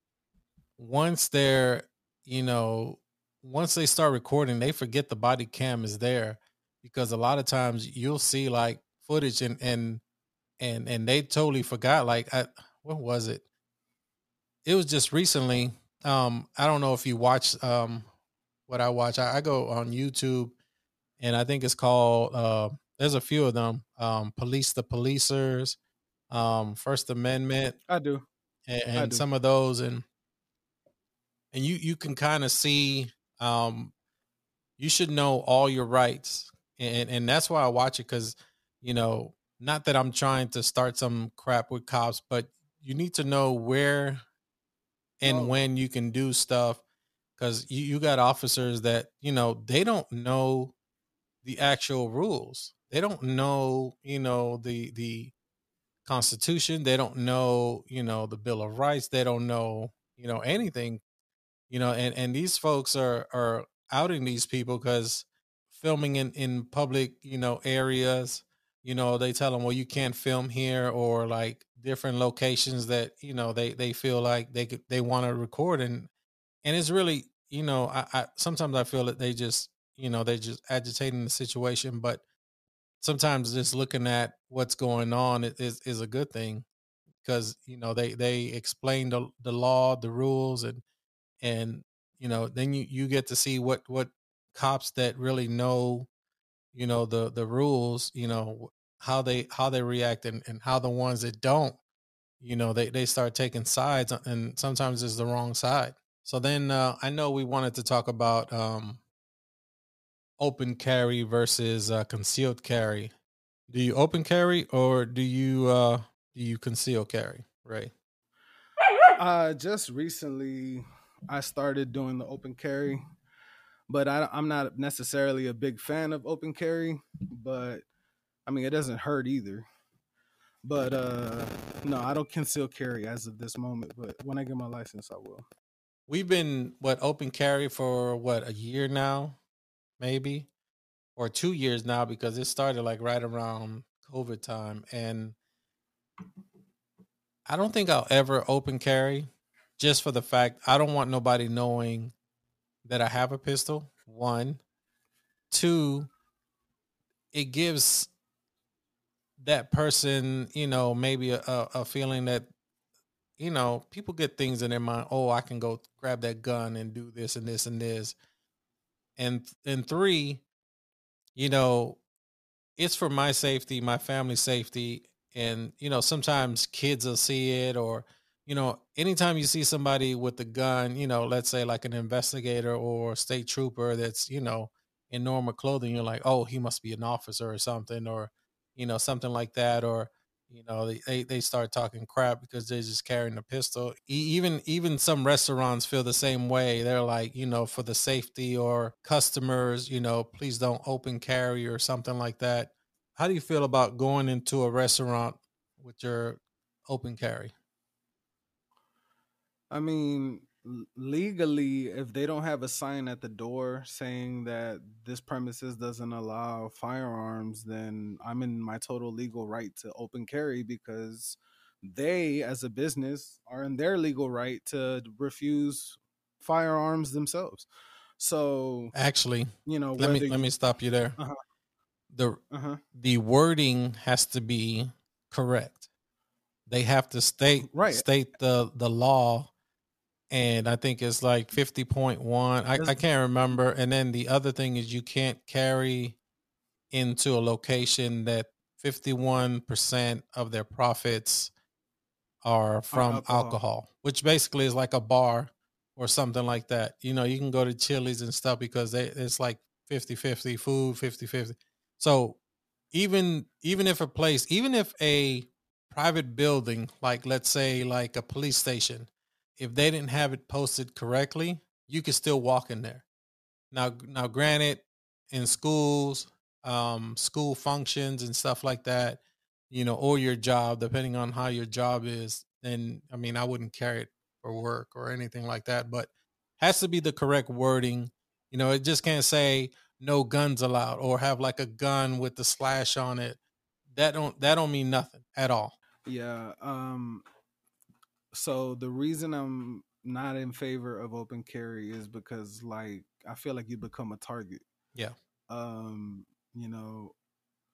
once they're, you know, once they start recording, they forget the body cam is there, because a lot of times you'll see like footage and and and and they totally forgot. Like, I, what was it? it was just recently. Um, I don't know if you watch um what I watch. I, I go on YouTube, and I think it's called. Uh, there's a few of them. Um, Police the Policers, um, First Amendment, I do. and, I and do. some of those, and and you you can kind of see. Um, you should know all your rights, and and that's why I watch it, because you know, not that I'm trying to start some crap with cops, but you need to know where and No. when you can do stuff, because you, you got officers that you know they don't know the actual rules. They don't know, you know, the the Constitution. They don't know, you know, the Bill of Rights. They don't know, you know, anything, you know, and and these folks are are outing these people because filming in in public, you know, areas, you know, they tell them, well, you can't film here, or like different locations that you know they they feel like they could they want to record, and and it's really, you know, I, I sometimes I feel that they just, you know, they just agitating the situation, but sometimes just looking at what's going on is is a good thing, because you know they they explain the the law, the rules, and and you know then you you get to see what what cops that really know, you know, the the rules, you know, how they how they react, and and how the ones that don't, you know, they they start taking sides, and sometimes it's the wrong side. So then uh, I know we wanted to talk about um, open carry versus uh, concealed carry. Do you open carry, or do you uh, do you conceal carry? Right. Uh, just recently, I started doing the open carry, but I, I'm not necessarily a big fan of open carry. But I mean, it doesn't hurt either. But uh, no, I don't conceal carry as of this moment. But when I get my license, I will. We've been what open carry for what, a year now, maybe, or two years now, because it started like right around COVID time, and I don't think I'll ever open carry, just for the fact I don't want nobody knowing that I have a pistol. One, two, it gives that person, you know, maybe a, a, a feeling that, you know, people get things in their mind. Oh, I can go grab that gun and do this and this and this. And and three, you know, it's for my safety, my family's safety. And, you know, sometimes kids will see it, or, you know, anytime you see somebody with a gun, you know, let's say like an investigator or state trooper that's, you know, in normal clothing, you're like, oh, he must be an officer or something, or, you know, something like that. Or, you know, they, they, they start talking crap because they're just carrying a pistol. E- even even some restaurants feel the same way. They're like, you know, for the safety or customers, you know, please don't open carry or something like that. How do you feel about going into a restaurant with your open carry? I mean, l- legally, if they don't have a sign at the door saying that this premises doesn't allow firearms, then I'm in my total legal right to open carry, because they, as a business, are in their legal right to refuse firearms themselves. So, Actually, you know, let me whether let you, me stop you there. uh-huh, The uh-huh, the wording has to be correct. They have to state right. state the the law, and I think it's like fifty point one. I, That's, I can't remember. And then the other thing is you can't carry into a location that fifty-one percent of their profits are our from alcohol. alcohol, which basically is like a bar or something like that. You know, you can go to Chili's and stuff because they, it's like fifty-fifty food, fifty-fifty. So even even if a place, even if a private building, like let's say like a police station, if they didn't have it posted correctly, you could still walk in there. Now, now, granted, in schools, um, school functions and stuff like that, you know, or your job, depending on how your job is, then I mean, I wouldn't carry it for work or anything like that. But has to be the correct wording. You know, it just can't say no guns allowed or have like a gun with the slash on it. That don't that don't mean nothing at all. Yeah. Um, so the reason I'm not in favor of open carry is because, like, I feel like you become a target. Yeah. Um, you know,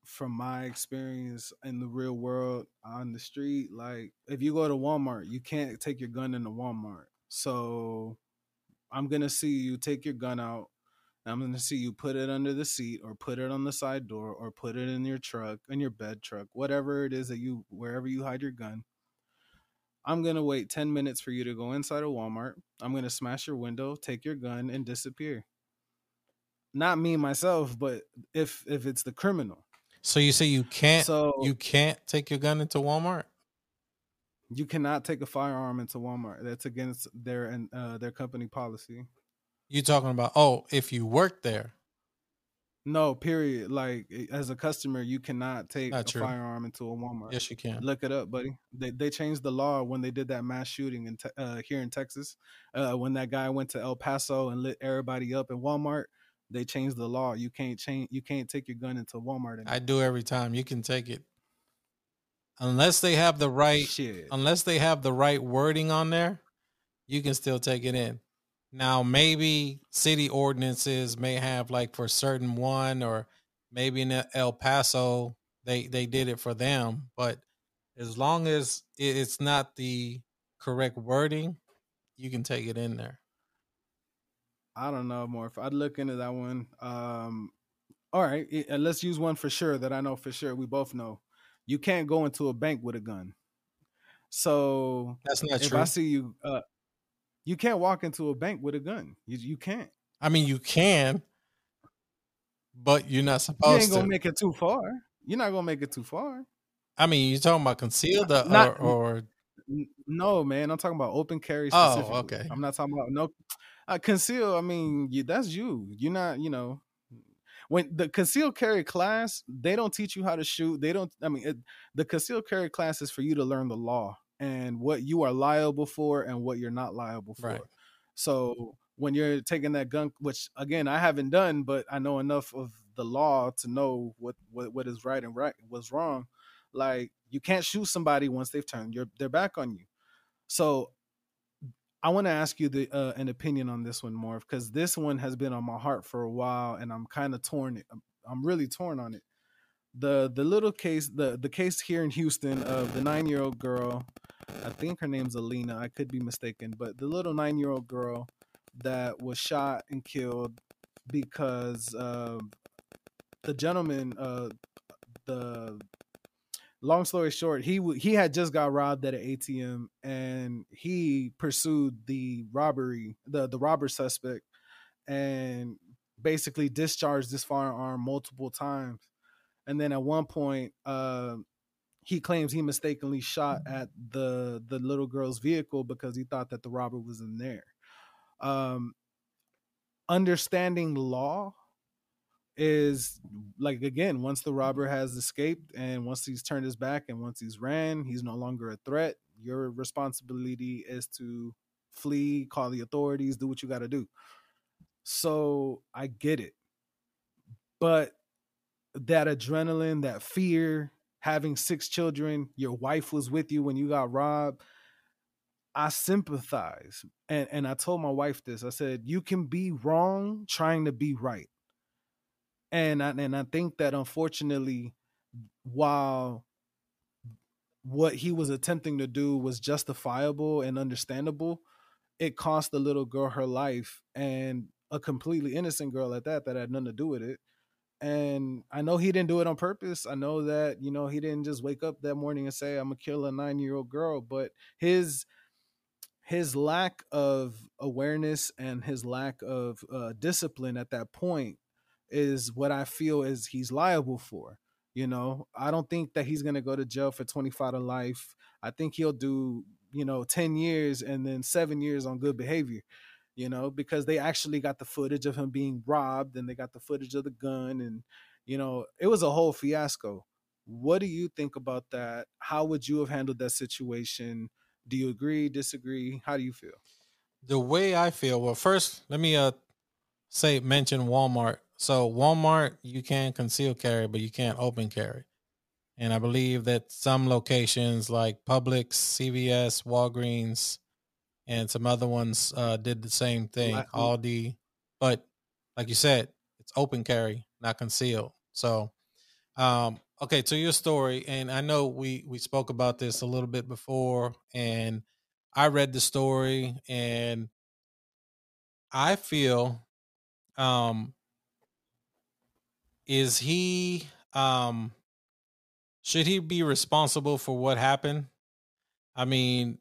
from my experience in the real world on the street, like if you go to Walmart, you can't take your gun into Walmart. So I'm gonna see you take your gun out. I'm gonna see you put it under the seat or put it on the side door or put it in your truck, in your bed truck, whatever it is that you, wherever you hide your gun. I'm gonna wait ten minutes for you to go inside a Walmart. I'm gonna smash your window, take your gun, and disappear. Not me myself, but if if it's the criminal. So you say you can't So you can't take your gun into Walmart? you cannot take a firearm into Walmart. That's against their and uh, their company policy. You talking about, oh, if you work there? No, period. Like as a customer, you cannot take Not a true. firearm into a Walmart. Yes, you can. Look it up, buddy. They they changed the law when they did that mass shooting in te- uh, here in Texas. Uh, when that guy went to El Paso and lit everybody up in Walmart, they changed the law. You can't change. You can't take your gun into Walmart anymore. I do every time. You can take it. Unless they have the right Shit. unless they have the right wording on there, you can still take it in. Now, maybe city ordinances may have like for certain one, or maybe in El Paso, they, they did it for them. But as long as it's not the correct wording, you can take it in there. I don't know, Morph. I'd look into that one. Um, all right. it- let's use one for sure that I know for sure. We both know. You can't go into a bank with a gun. So That's not if true. I see you, uh, you can't walk into a bank with a gun. You you can't. I mean, you can, but you're not You supposed ain't gonna to. make it too far. You're not gonna make it too far. I mean, you're talking about concealed or, Not or, or n- no, man. I'm talking about open carry oh, specifically. okay. I'm not talking about no uh, conceal. I mean, you, that's you. You're not. You know, when the concealed carry class, they don't teach you how to shoot. They don't. I mean, it, the concealed carry class is for you to learn the law and what you are liable for and what you're not liable for. Right. So when you're taking that gun, which again I haven't done, but I know enough of the law to know what what, what is right and right, what's wrong. Like you can't shoot somebody once they've turned your their back on you. So I want to ask you the uh, an opinion on this one, more because this one has been on my heart for a while, and I'm kind of torn. I'm, I'm really torn on it. The the little case, the the case here in Houston of the nine year old girl. I think her name's Alina. I could be mistaken, but the little nine year old girl that was shot and killed because uh, the gentleman, uh, the long story short, he w- he had just got robbed at an A T M and he pursued the robbery, the the robber suspect, and basically discharged this firearm multiple times. And then at one point, uh, he claims he mistakenly shot at the the little girl's vehicle because he thought that the robber was in there. Um, understanding law is like, again, once the robber has escaped and once he's turned his back and once he's ran, he's no longer a threat. Your responsibility is to flee, call the authorities, do what you got to do. So I get it, but that adrenaline, that fear, having six children, your wife was with you when you got robbed, I sympathize. And and I told my wife this. I said, you can be wrong trying to be right. And I, and I think that unfortunately, while what he was attempting to do was justifiable and understandable, it cost the little girl her life, and a completely innocent girl at that, that had nothing to do with it. And I know he didn't do it on purpose. I know that, you know, he didn't just wake up that morning and say, I'm gonna kill a nine year old girl, but his his lack of awareness and his lack of uh, discipline at that point is what I feel is he's liable for. You know, I don't think that he's going to go to jail for twenty-five to life. I think he'll do, you know, ten years and then seven years on good behavior, you know, because they actually got the footage of him being robbed and they got the footage of the gun. And, you know, it was a whole fiasco. What do you think about that? How would you have handled that situation? Do you agree, disagree? How do you feel? The way I feel, well, first, let me uh say mention Walmart. So Walmart, you can conceal carry, but you can't open carry. And I believe that some locations like Publix, C V S, Walgreens, and some other ones uh, did the same thing, Like- Aldi. But like you said, it's open carry, not concealed. So Um, okay, to your story, and I know we we spoke about this a little bit before, and I read the story, and I feel, um, is he, um, should he be responsible for what happened? I mean,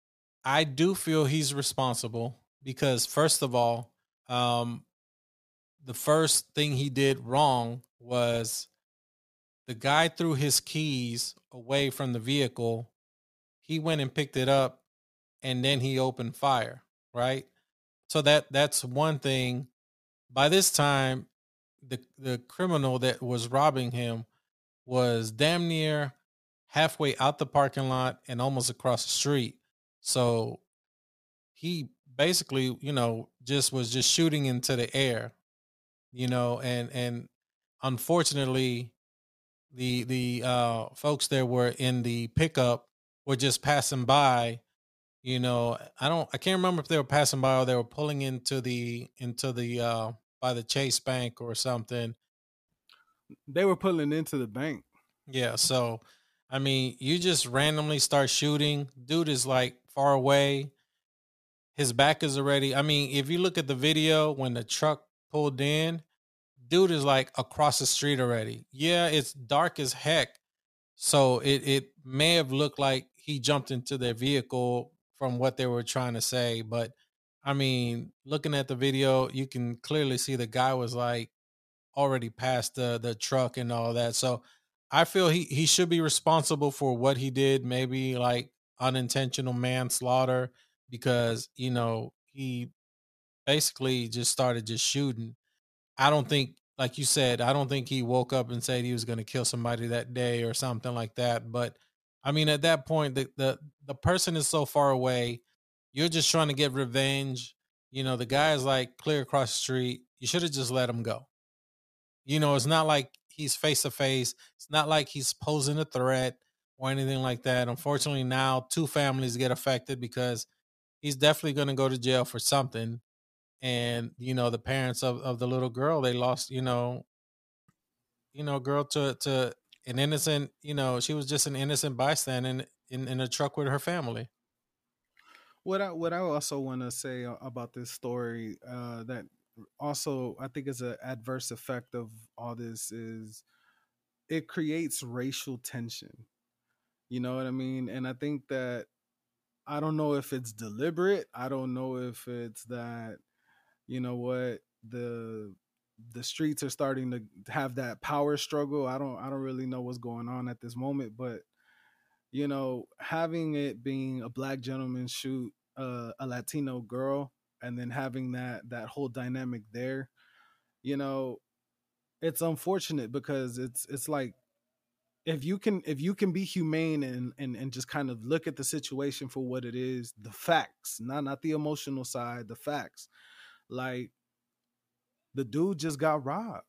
I do feel he's responsible because, first of all, um, the first thing he did wrong was the guy threw his keys away from the vehicle. He went and picked it up, and then he opened fire, right? So that that's one thing. By this time, the the criminal that was robbing him was damn near halfway out the parking lot and almost across the street. So he basically, you know, just was just shooting into the air, you know, and and unfortunately the the uh folks that were in the pickup were just passing by. You know, I don't I can't remember if they were passing by or they were pulling into the into the uh by the Chase Bank or something. They were pulling into the bank. Yeah, so I mean, you just randomly start shooting. Dude is like far away. His back is already. I mean, if you look at the video when the truck pulled in, dude is like across the street already. Yeah, it's dark as heck. So it it may have looked like he jumped into their vehicle from what they were trying to say, but I mean, looking at the video, you can clearly see the guy was like already past the the truck and all that. So I feel he he should be responsible for what he did, maybe like unintentional manslaughter because, you know, he basically just started just shooting. I don't think, like you said, I don't think he woke up and said he was going to kill somebody that day or something like that. But I mean, at that point, the, the the person is so far away. You're just trying to get revenge. You know, the guy is like clear across the street. You should have just let him go. You know, it's not like he's face to face. It's not like he's posing a threat or anything like that. Unfortunately, now two families get affected because he's definitely going to go to jail for something. And you know, the parents of, of the little girl, they lost, you know, you know, girl to to an innocent, you know, she was just an innocent bystander in in, in a truck with her family. What I what I also want to say a- about this story, uh, that also I think is an adverse effect of all this, is it creates racial tension. You know what I mean? And I think that, I don't know if it's deliberate. I don't know if it's that, you know what, the the streets are starting to have that power struggle. I don't I don't really know what's going on at this moment, but you know, having it being a black gentleman shoot uh, a Latino girl, and then having that that whole dynamic there, you know, it's unfortunate because it's it's like, if you can if you can be humane and and and just kind of look at the situation for what it is, the facts, not not the emotional side, the facts. Like, the dude just got robbed.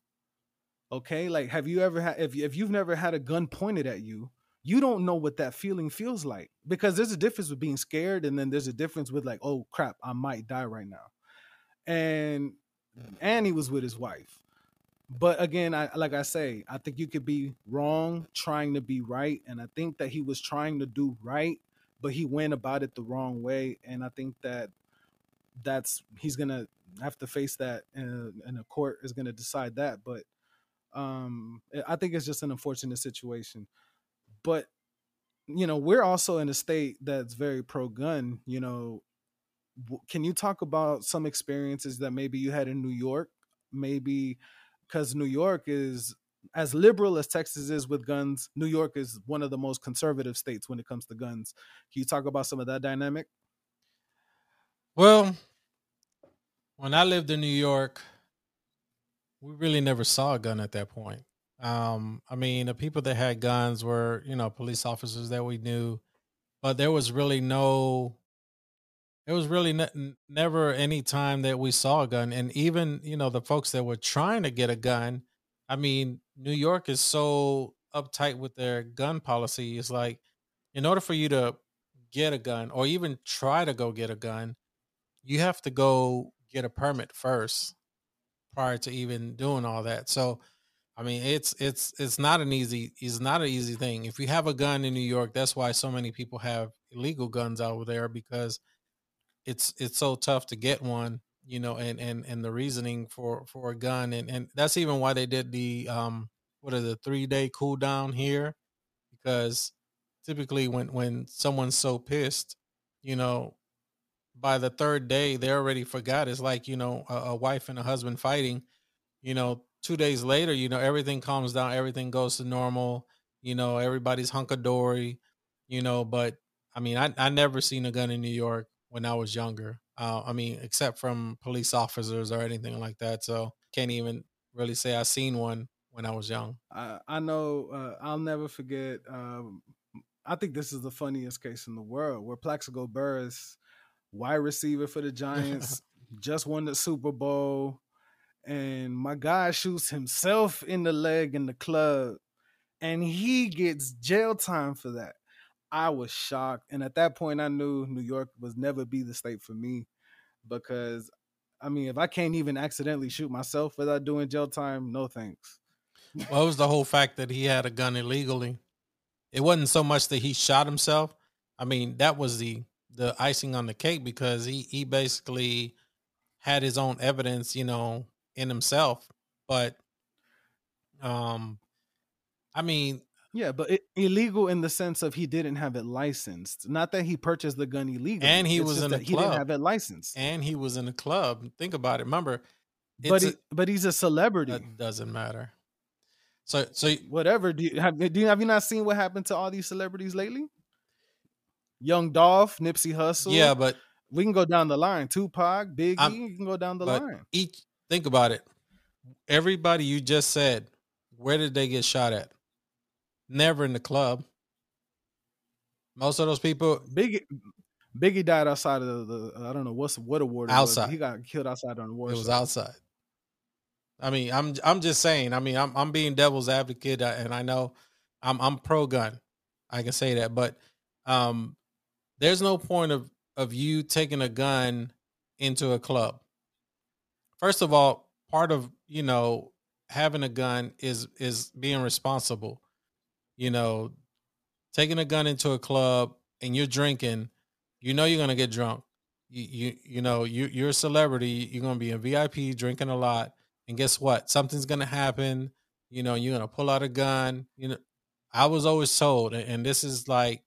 Okay, like, have you ever had, if you, if you've never had a gun pointed at you, you don't know what that feeling feels like, because there's a difference with being scared, and then there's a difference with like, oh crap, I might die right now. And and he was with his wife. But again, I like I say, I think you could be wrong trying to be right, and I think that he was trying to do right, but he went about it the wrong way, and I think that that's he's gonna have to face that, and, and the court is gonna decide that. But um I think it's just an unfortunate situation. But you know, we're also in a state that's very pro gun. You know, can you talk about some experiences that maybe you had in New York? Maybe because New York is, as liberal as Texas is with guns, New York is one of the most conservative states when it comes to guns. Can you talk about some of that dynamic? Well, when I lived in New York, we really never saw a gun at that point. Um, I mean, the people that had guns were, you know, police officers that we knew, but there was really no, there was really ne- never any time that we saw a gun. And even, you know, the folks that were trying to get a gun, I mean, New York is so uptight with their gun policy. It's like, in order for you to get a gun or even try to go get a gun, you have to go get a permit first prior to even doing all that. So I mean, it's it's it's not an easy it's not an easy thing. If you have a gun in New York, that's why so many people have illegal guns out there, because it's it's so tough to get one, you know, and and and the reasoning for for a gun, and and that's even why they did the um what is it, three day cool down here, because typically when when someone's so pissed, you know, by the third day they already forgot. It's like, you know, a, a wife and a husband fighting, you know, two days later, you know, everything calms down, everything goes to normal, you know, everybody's hunky-dory, you know. But I mean, i i never seen a gun in New York when I was younger, uh, I mean, except from police officers or anything like that. So can't even really say I seen one when I was young. I, I know uh, I'll never forget. Um, I think this is the funniest case in the world where Plaxico Burress, wide receiver for the Giants, just won the Super Bowl, and my guy shoots himself in the leg in the club, and he gets jail time for that. I was shocked, and at that point, I knew New York was never be the state for me, because, I mean, if I can't even accidentally shoot myself without doing jail time, no thanks. Well, it was the whole fact that he had a gun illegally. It wasn't so much that he shot himself. I mean, that was the the icing on the cake, because he he basically had his own evidence, you know, in himself. But um, I mean, Yeah, but it, illegal in the sense of he didn't have it licensed. Not that he purchased the gun illegally. and he It's was just in a that he didn't club, have it licensed. and he was in a club. Think about it. Remember, But it's he, a, but he's a celebrity. it doesn't matter. So so Whatever. Do you have do you have you not seen what happened to all these celebrities lately? Young Dolph, Nipsey Hussle. yeah, but We can go down the line. Tupac, Biggie. I'm You can go down the but line. each think about it. Everybody you just said, where did they get shot at? Never in the club. Most of those people Biggie Biggie died outside of the, the I don't know what's what award it was. outside. He got killed outside on the award It was show. outside. I mean, I'm I'm just saying. I mean, I'm I'm being devil's advocate, uh, and I know I'm I'm pro gun. I can say that, but um, there's no point of of you taking a gun into a club. First of all, part of, you know, having a gun is is being responsible. You know, taking a gun into a club and you're drinking, you know you're gonna get drunk. You you you know you you're a celebrity. You're gonna be in V I P drinking a lot, and guess what? Something's gonna happen. You know, you're gonna pull out a gun. You know, I was always told, and and this is like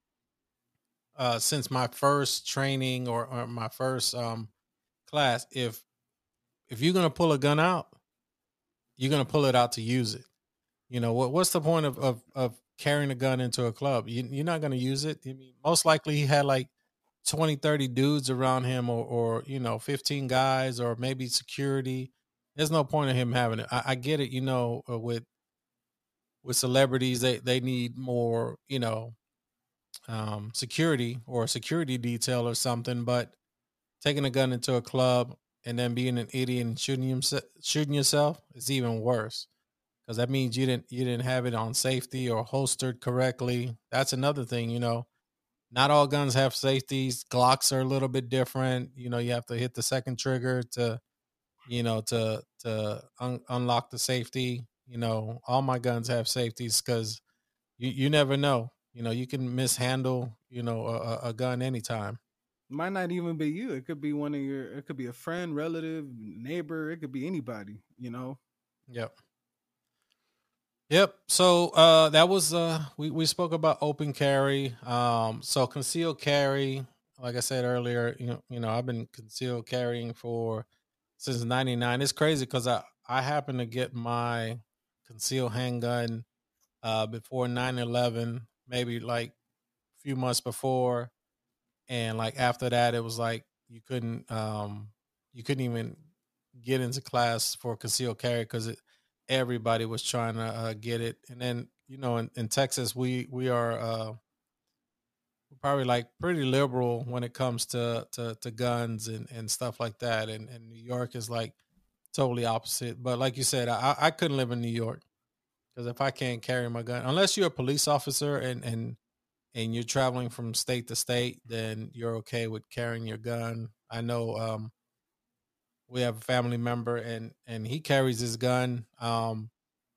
uh, since my first training, or, or my first um, class, if if you're gonna pull a gun out, you're gonna pull it out to use it. You know what? What's the point of of, of carrying a gun into a club? You, you're not gonna use it. I mean, most likely he had like twenty, thirty dudes around him, or, or you know, fifteen guys, or maybe security. There's no point in him having it. I, I get it. You know, uh, with with celebrities, they they need more, you know, um, security, or a security detail or something. But taking a gun into a club and then being an idiot and shooting himself, shooting yourself is even worse, because that means you didn't you didn't have it on safety or holstered correctly. That's another thing, you know. Not all guns have safeties. Glocks are a little bit different. You know, you have to hit the second trigger to, you know, to to un- unlock the safety. You know, all my guns have safeties, because you you never know. You know, you can mishandle, you know, a, a a gun anytime. Might not even be you. It could be one of your. It could be a friend, relative, neighbor. It could be anybody. You know. Yep. Yep. So uh that was uh we, we spoke about open carry. Um so concealed carry, like I said earlier, you know, you know, I've been concealed carrying for since ninety-nine. It's crazy because I I happened to get my concealed handgun uh before nine eleven, maybe like a few months before, and like after that it was like you couldn't um you couldn't even get into class for concealed carry, because it everybody was trying to uh, get it. And then, you know, in, in Texas we we are uh probably like pretty liberal when it comes to to, to guns and and stuff like that, and, and New York is like totally opposite. But like you said, i i couldn't live in New York, because if I can't carry my gun, unless you're a police officer and and and you're traveling from state to state, then you're okay with carrying your gun. I know um we have a family member, and and he carries his gun. Um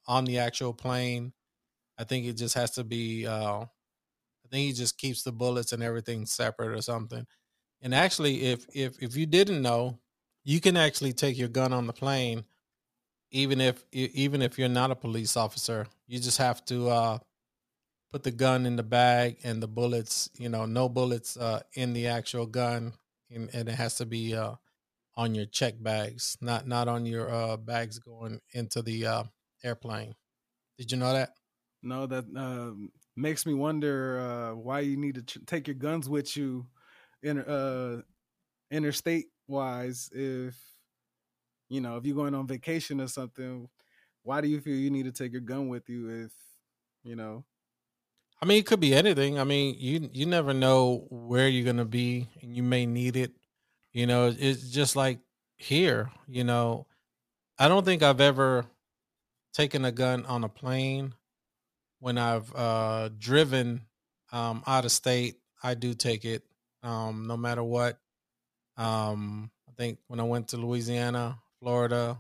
on the actual plane. I think it just has to be. Uh, I think he just keeps the bullets and everything separate or something. And actually, if if if you didn't know, you can actually take your gun on the plane, even if e- even if you're not a police officer. You just have to uh, put the gun in the bag and the bullets. You know, no bullets uh, in the actual gun, and, and it has to be uh, on your check bags, not not on your uh, bags going into the uh, airplane. Did you know that? No, that um, makes me wonder uh, why you need to ch- take your guns with you in uh, interstate wise. If you know, if you're going on vacation or something, why do you feel you need to take your gun with you? If you know, I mean, it could be anything. I mean, you you never know where you're gonna be, and you may need it. You know, it's just like here. You know, I don't think I've ever taken a gun on a plane. When I've uh, driven um, out of state, I do take it, um, no matter what. Um, I think when I went to Louisiana, Florida,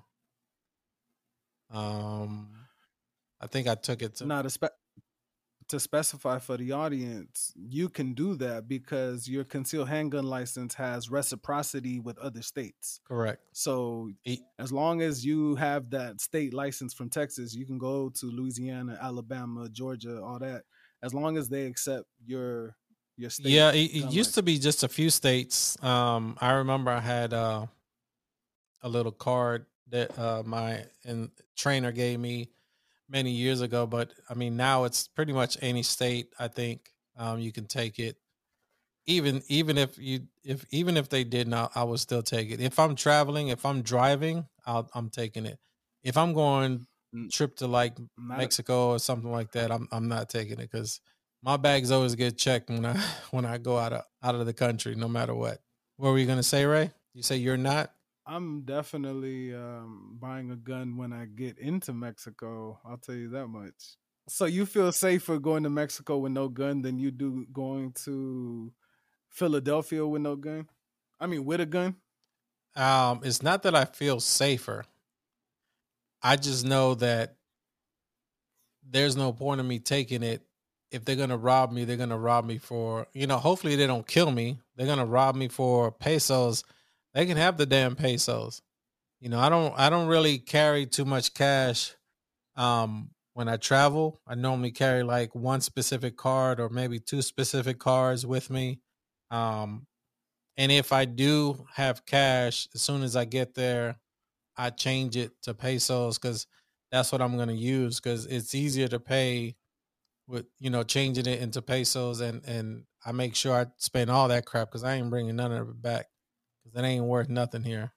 um, I think I took it to. not a spe- to specify for the audience, you can do that because your concealed handgun license has reciprocity with other states. Correct. So E- as long as you have that state license from Texas, you can go to Louisiana, Alabama, Georgia, all that, as long as they accept your your state Yeah, it, it gun used to be license. just a few states. Um, I remember I had uh, a little card that uh, my and trainer gave me many years ago, but I mean now it's pretty much any state. I think um, you can take it. Even even if you if even if they did not, I would still take it. If I'm traveling, if I'm driving, I'll, I'm taking it. If I'm going N- trip to like Not a, Mexico or something like that, I'm I'm not taking it because my bags always get checked when I when I go out of out of the country, no matter what. What were you gonna say, Ray? You say you're not? I'm definitely um, buying a gun when I get into Mexico. I'll tell you that much. So you feel safer going to Mexico with no gun than you do going to Philadelphia with no gun? I mean, with a gun? Um, it's not that I feel safer. I just know that there's no point in me taking it. If they're gonna rob me, they're gonna rob me for, you know, hopefully they don't kill me. They're gonna rob me for pesos. They can have the damn pesos. You know, I don't I don't really carry too much cash um when I travel. I normally carry like one specific card or maybe two specific cards with me. Um and if I do have cash, as soon as I get there, I change it to pesos because that's what I'm gonna use because it's easier to pay with, you know, changing it into pesos, and and I make sure I spend all that crap because I ain't bringing none of it back because it ain't worth nothing here.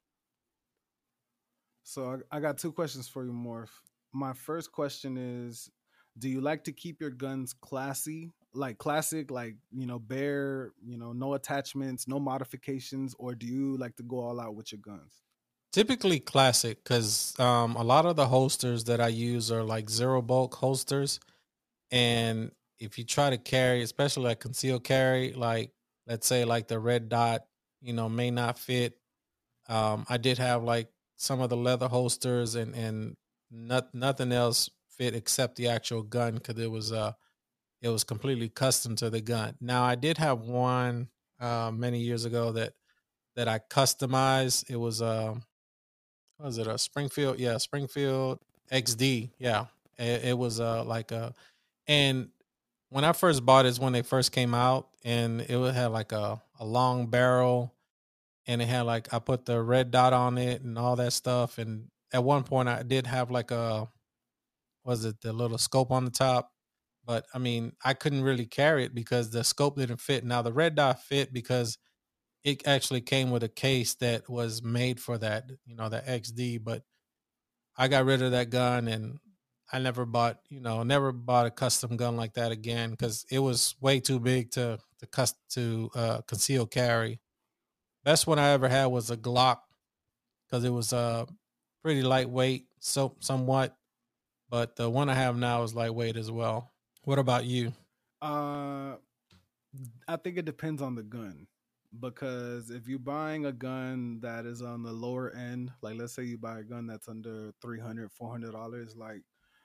So I, I got two questions for you, Morph. My first question is, do you like to keep your guns classy, like classic, like, you know, bare, you know, no attachments, no modifications, or do you like to go all out with your guns? Typically classic because um, a lot of the holsters that I use are like zero bulk holsters, and if you try to carry, especially like concealed carry, like let's say like the red dot, you know, may not fit. Um, I did have like some of the leather holsters, and and not, nothing else fit except the actual gun because it was uh it was completely custom to the gun. Now I did have one uh, many years ago that that I customized. It was um what was it a Springfield? Yeah, Springfield X D. Yeah, it, it was uh like a and when I first bought it is when they first came out, and it would have like a a long barrel, and it had like I put the red dot on it and all that stuff. And at one point I did have like a was it the little scope on the top, but I mean I couldn't really carry it because the scope didn't fit. Now the red dot fit because it actually came with a case that was made for that, you know, the X D. But I got rid of that gun, and I never bought, you know, never bought a custom gun like that again because it was way too big to to cust to uh, conceal carry. Best one I ever had was a Glock because it was uh pretty lightweight, so somewhat. But the one I have now is lightweight as well. What about you? Uh, I think it depends on the gun. Because if you're buying a gun that is on the lower end, like let's say you buy a gun that's under three hundred, four hundred dollars, like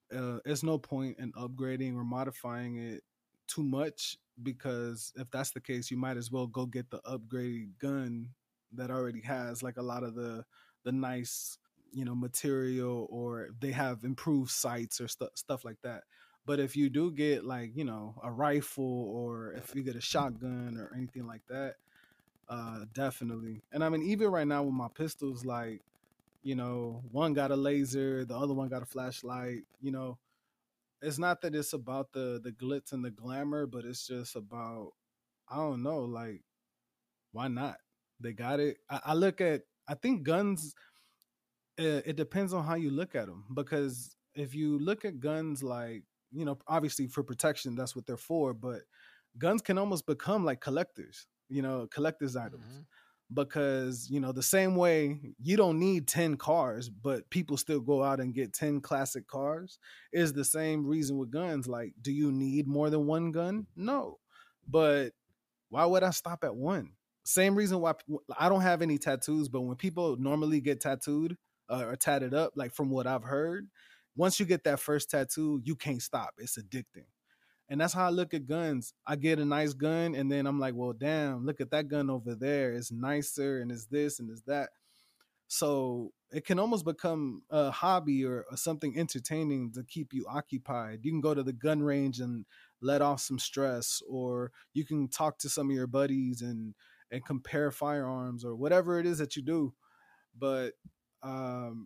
uh, there's no point in upgrading or modifying it too much, because if that's the case, you might as well go get the upgraded gun that already has like a lot of the the nice, you know, material, or they have improved sights or stu- stuff like that. But if you do get like, you know, a rifle, or if you get a shotgun or anything like that, uh definitely. And I mean, even right now with my pistols, like, you know, one got a laser, the other one got a flashlight, you know, it's not that it's about the the glitz and the glamour, but it's just about, I don't know, like, why not? They got it. I, I look at, I think guns, it, it depends on how you look at them, because if you look at guns like, you know, obviously for protection, that's what they're for, but guns can almost become like collectors, you know, collectors items. Mm-hmm. Because, you know, the same way you don't need ten cars, but people still go out and get ten classic cars, is the same reason with guns. Like, do you need more than one gun? No. But why would I stop at one? Same reason why I don't have any tattoos, but when people normally get tattooed uh, or tatted up, like from what I've heard, once you get that first tattoo, you can't stop. It's addicting. And that's how I look at guns. I get a nice gun, and then I'm like, well, damn, look at that gun over there. It's nicer, and it's this, and it's that. So it can almost become a hobby, or, or something entertaining to keep you occupied. You can go to the gun range and let off some stress, or you can talk to some of your buddies and and compare firearms, or whatever it is that you do. But um,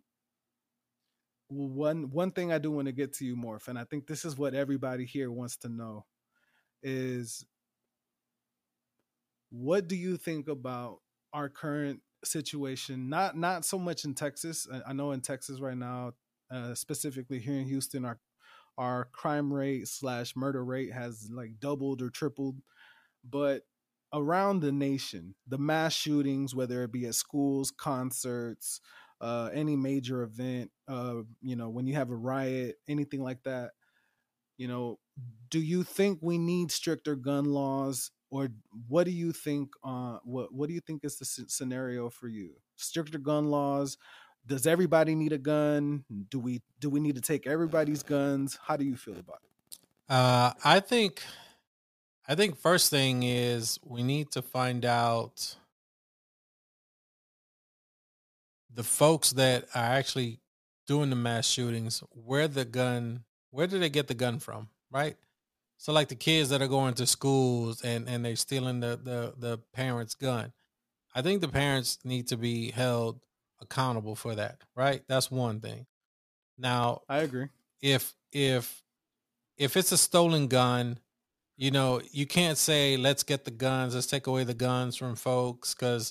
one one thing I do want to get to you, Morph, and I think this is what everybody here wants to know, is what do you think about our current situation? Not not so much in Texas. I, I know in Texas right now, uh, specifically here in Houston, our our crime rate slash murder rate has like doubled or tripled. But around the nation, the mass shootings, whether it be at schools, concerts, uh, any major event, uh, you know, when you have a riot, anything like that, you know, do you think we need stricter gun laws, or what do you think? Uh, what What do you think is the s- scenario for you? Stricter gun laws? Does everybody need a gun? Do we do we need to take everybody's guns? How do you feel about it? Uh, I think, I think first thing is we need to find out the folks that are actually doing the mass shootings, where the gun, where did they get the gun from, right? So like the kids that are going to schools and and they're stealing the the the parents' gun. I think the parents need to be held accountable for that, right? That's one thing. Now, I agree. if if if it's a stolen gun, you know, you can't say let's get the guns, let's take away the guns from folks, because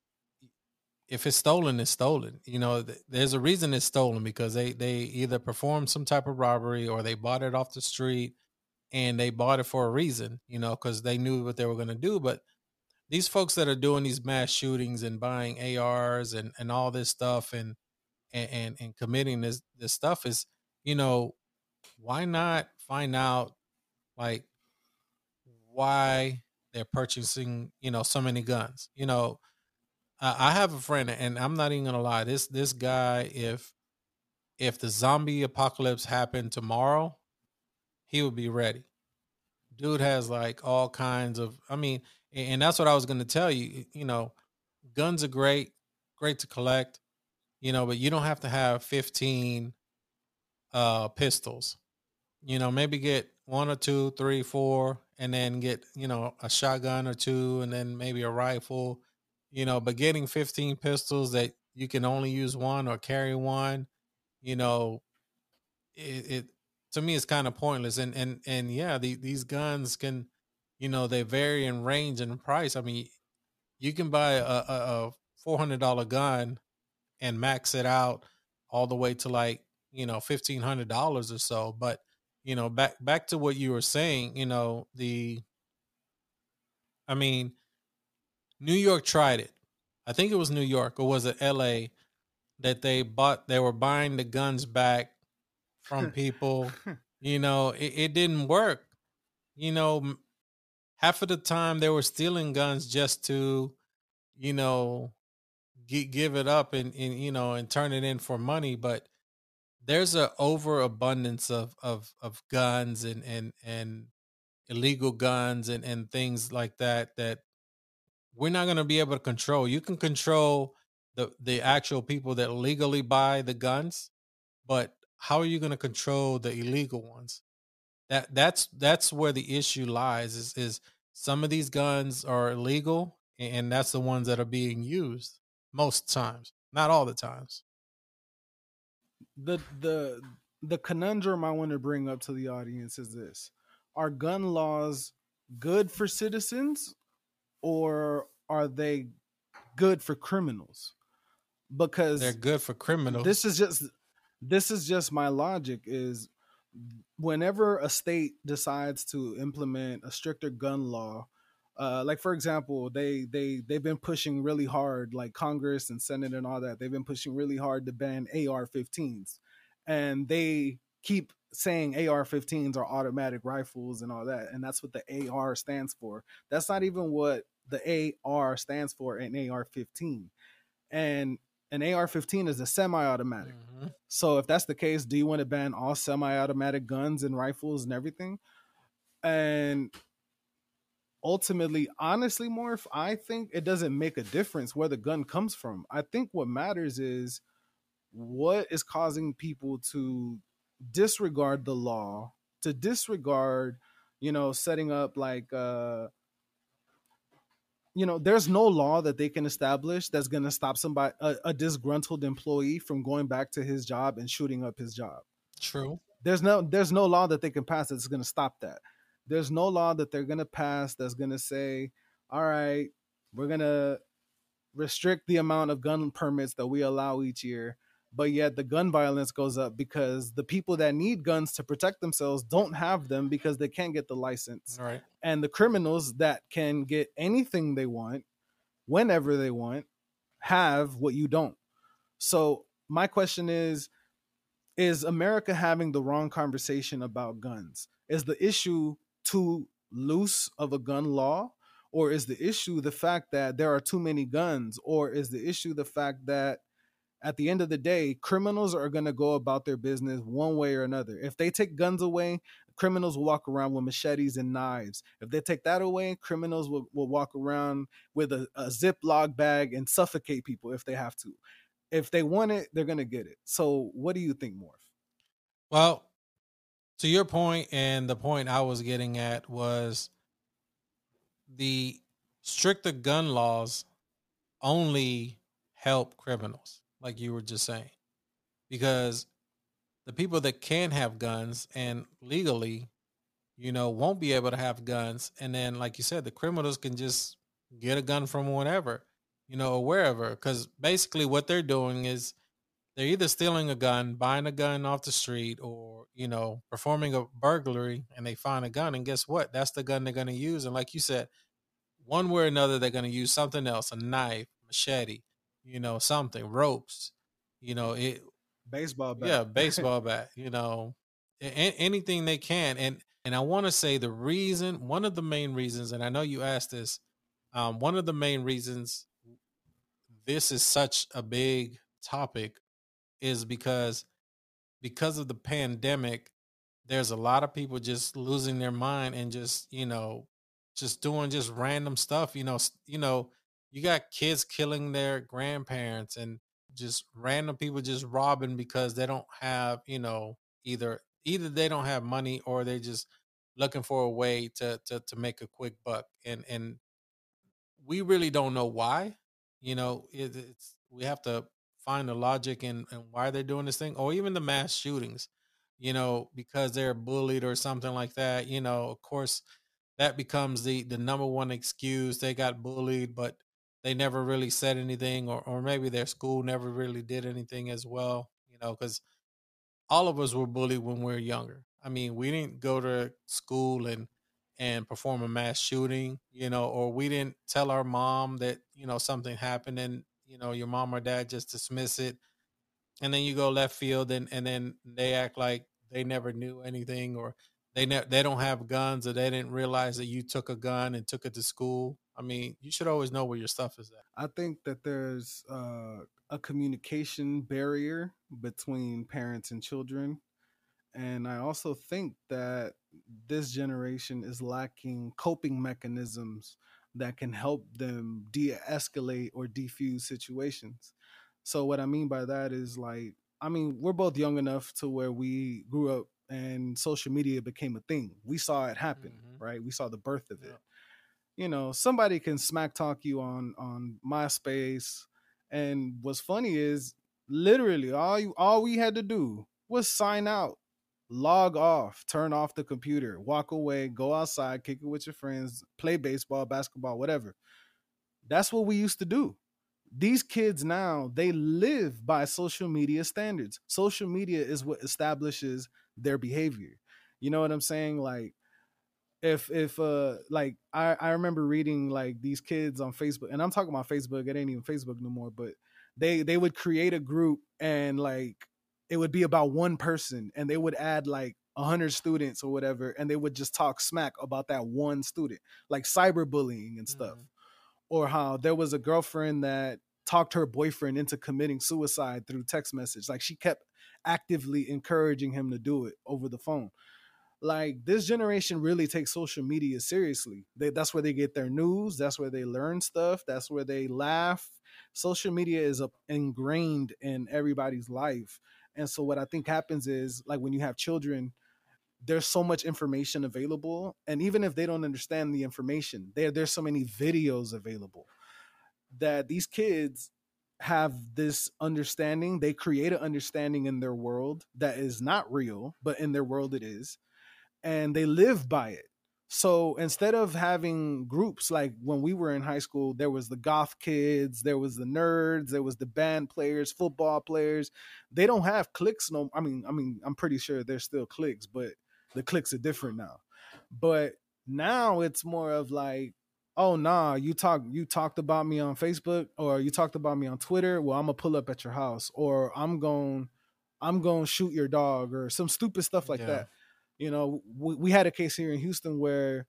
if it's stolen, it's stolen. You know, th- there's a reason it's stolen, because they they either performed some type of robbery or they bought it off the street, and they bought it for a reason, you know, because they knew what they were going to do. But these folks that are doing these mass shootings and buying A Rs and and all this stuff, and and and, and committing this this stuff is, you know, why not find out, like, why they're purchasing, you know, so many guns. You know, I, I have a friend, and I'm not even gonna lie. This this guy, if if the zombie apocalypse happened tomorrow, he would be ready. Dude has like all kinds of. I mean, and, and that's what I was gonna tell you. You know, guns are great, great to collect. You know, but you don't have to have fifteen uh pistols. You know, maybe get one or two, three, four, and then get, you know, a shotgun or two, and then maybe a rifle, you know, but getting fifteen pistols that you can only use one or carry one, you know, it, it to me is kind of pointless. And, and, and yeah, the, these guns can, you know, they vary in range and price. I mean, you can buy a, a, a four hundred dollars gun and max it out all the way to like, you know, fifteen hundred dollars or so. But, you know, back back to what you were saying, you know, the I mean, New York tried it. I think it was New York, or was it L A, that they bought they were buying the guns back from people. You know, it, it didn't work. You know, m- half of the time they were stealing guns just to, you know, gi- give it up and, and you know, and turn it in for money. But there's a overabundance of of of guns and and and illegal guns and and things like that that we're not going to be able to control. You can control the the actual people that legally buy the guns, but how are you going to control the illegal ones? That that's that's where the issue lies. Is is some of these guns are illegal, and that's the ones that are being used most times, not all the times. The the the conundrum I want to bring up to the audience is this: are gun laws good for citizens, or are they good for criminals? They're Because good for this criminals. is just this is just my logic is whenever a state decides to implement a stricter gun law, uh, like for example, they they they've been pushing really hard, like Congress and Senate and all that. They've been pushing really hard to ban A R fifteens, and they keep saying A R fifteens are automatic rifles and all that, and that's what the A R stands for. That's not even what the A R stands for in A R fifteen. And an A R fifteen is a semi-automatic. hmm So if that's the case, do you want to ban all semi-automatic guns and rifles and everything? And ultimately, honestly, Morph, I think it doesn't make a difference where the gun comes from. I think what matters is what is causing people to disregard the law, to disregard, you know, setting up like uh you know, there's no law that they can establish that's going to stop somebody, a, a disgruntled employee, from going back to his job and shooting up his job. True. There's no there's no law that they can pass that's going to stop that. There's no law that they're going to pass that's going to say, all right, we're going to restrict the amount of gun permits that we allow each year, but yet the gun violence goes up because the people that need guns to protect themselves don't have them because they can't get the license. All right. And the criminals that can get anything they want whenever they want have what you don't. So my question is is America having the wrong conversation about guns? Is the issue too loose of a gun law? Or is the issue the fact that there are too many guns? Or is the issue the fact that at the end of the day, criminals are going to go about their business one way or another? If they take guns away, criminals will walk around with machetes and knives. If they take that away, criminals will, will walk around with a, a Ziploc bag and suffocate people if they have to. If they want it, they're going to get it. So what do you think, Morph? Well, to your point, and the point I was getting at was the stricter gun laws only help criminals, like you were just saying, because the people that can have guns and legally, you know, won't be able to have guns. And then, like you said, the criminals can just get a gun from whatever, you know, or wherever. Because basically, what they're doing is they're either stealing a gun, buying a gun off the street, or, you know, performing a burglary and they find a gun. And guess what? That's the gun they're going to use. And like you said, one way or another, they're going to use something else, a knife, machete, you know, something, ropes, you know, it, Baseball bat. yeah, baseball bat, you know, a- a- anything they can. And, and I want to say the reason, one of the main reasons, and I know you asked this, um, one of the main reasons this is such a big topic is because because of the pandemic, there's a lot of people just losing their mind and just, you know, just doing just random stuff, you know, s- you know, you got kids killing their grandparents and just random people just robbing because they don't have, you know, either either they don't have money or they're just looking for a way to to to make a quick buck. And and we really don't know why. You know, it, it's we have to find the logic in, in why they're doing this thing, or even the mass shootings. You know, because they're bullied or something like that. You know, of course, that becomes the the number one excuse. They got bullied, but they never really said anything, or or maybe their school never really did anything as well. You know, because all of us were bullied when we were younger. I mean, we didn't go to school and and perform a mass shooting, you know, or we didn't tell our mom that, you know, something happened and, you know, your mom or dad just dismiss it. And then you go left field and and then they act like they never knew anything or they ne- they don't have guns, or they didn't realize that you took a gun and took it to school. I mean, you should always know where your stuff is at. I think that there's uh, a communication barrier between parents and children. And I also think that this generation is lacking coping mechanisms that can help them de escalate or defuse situations. So, what I mean by that is like, I mean, we're both young enough to where we grew up and social media became a thing. We saw it happen, Mhm. right? We saw the birth of it. Yeah. You know, somebody can smack talk you on on MySpace, and what's funny is literally all you all we had to do was sign out, log off, turn off the computer, walk away, go outside, kick it with your friends, play baseball, basketball, whatever. That's what we used to do. These kids now, they live by social media standards. Social media is what establishes their behavior. You know what I'm saying? Like if if uh like I, I remember reading like these kids on Facebook, and I'm talking about Facebook, it ain't even Facebook no more, but they they would create a group, and like it would be about one person, and they would add like a hundred students or whatever, and they would just talk smack about that one student, like cyberbullying and stuff. Mhm. Or how there was a girlfriend that talked her boyfriend into committing suicide through text message. Like she kept actively encouraging him to do it over the phone. Like this generation really takes social media seriously. They, that's where they get their news. That's where they learn stuff. That's where they laugh. Social media is a, ingrained in everybody's life. And so what I think happens is like when you have children, there's so much information available. And even if they don't understand the information, there there's so many videos available that these kids have this understanding. They create an understanding in their world that is not real, but in their world it is, and they live by it. So instead of having groups like when we were in high school, there was the goth kids, there was the nerds, there was the band players, football players. They don't have cliques no. I mean, I mean, I'm pretty sure there's still cliques, but the cliques are different now. But now it's more of like, oh nah, you talk you talked about me on Facebook, or you talked about me on Twitter. Well, I'm gonna pull up at your house, or I'm going I'm going to shoot your dog, or some stupid stuff like Yeah. that. You know, we, we had a case here in Houston where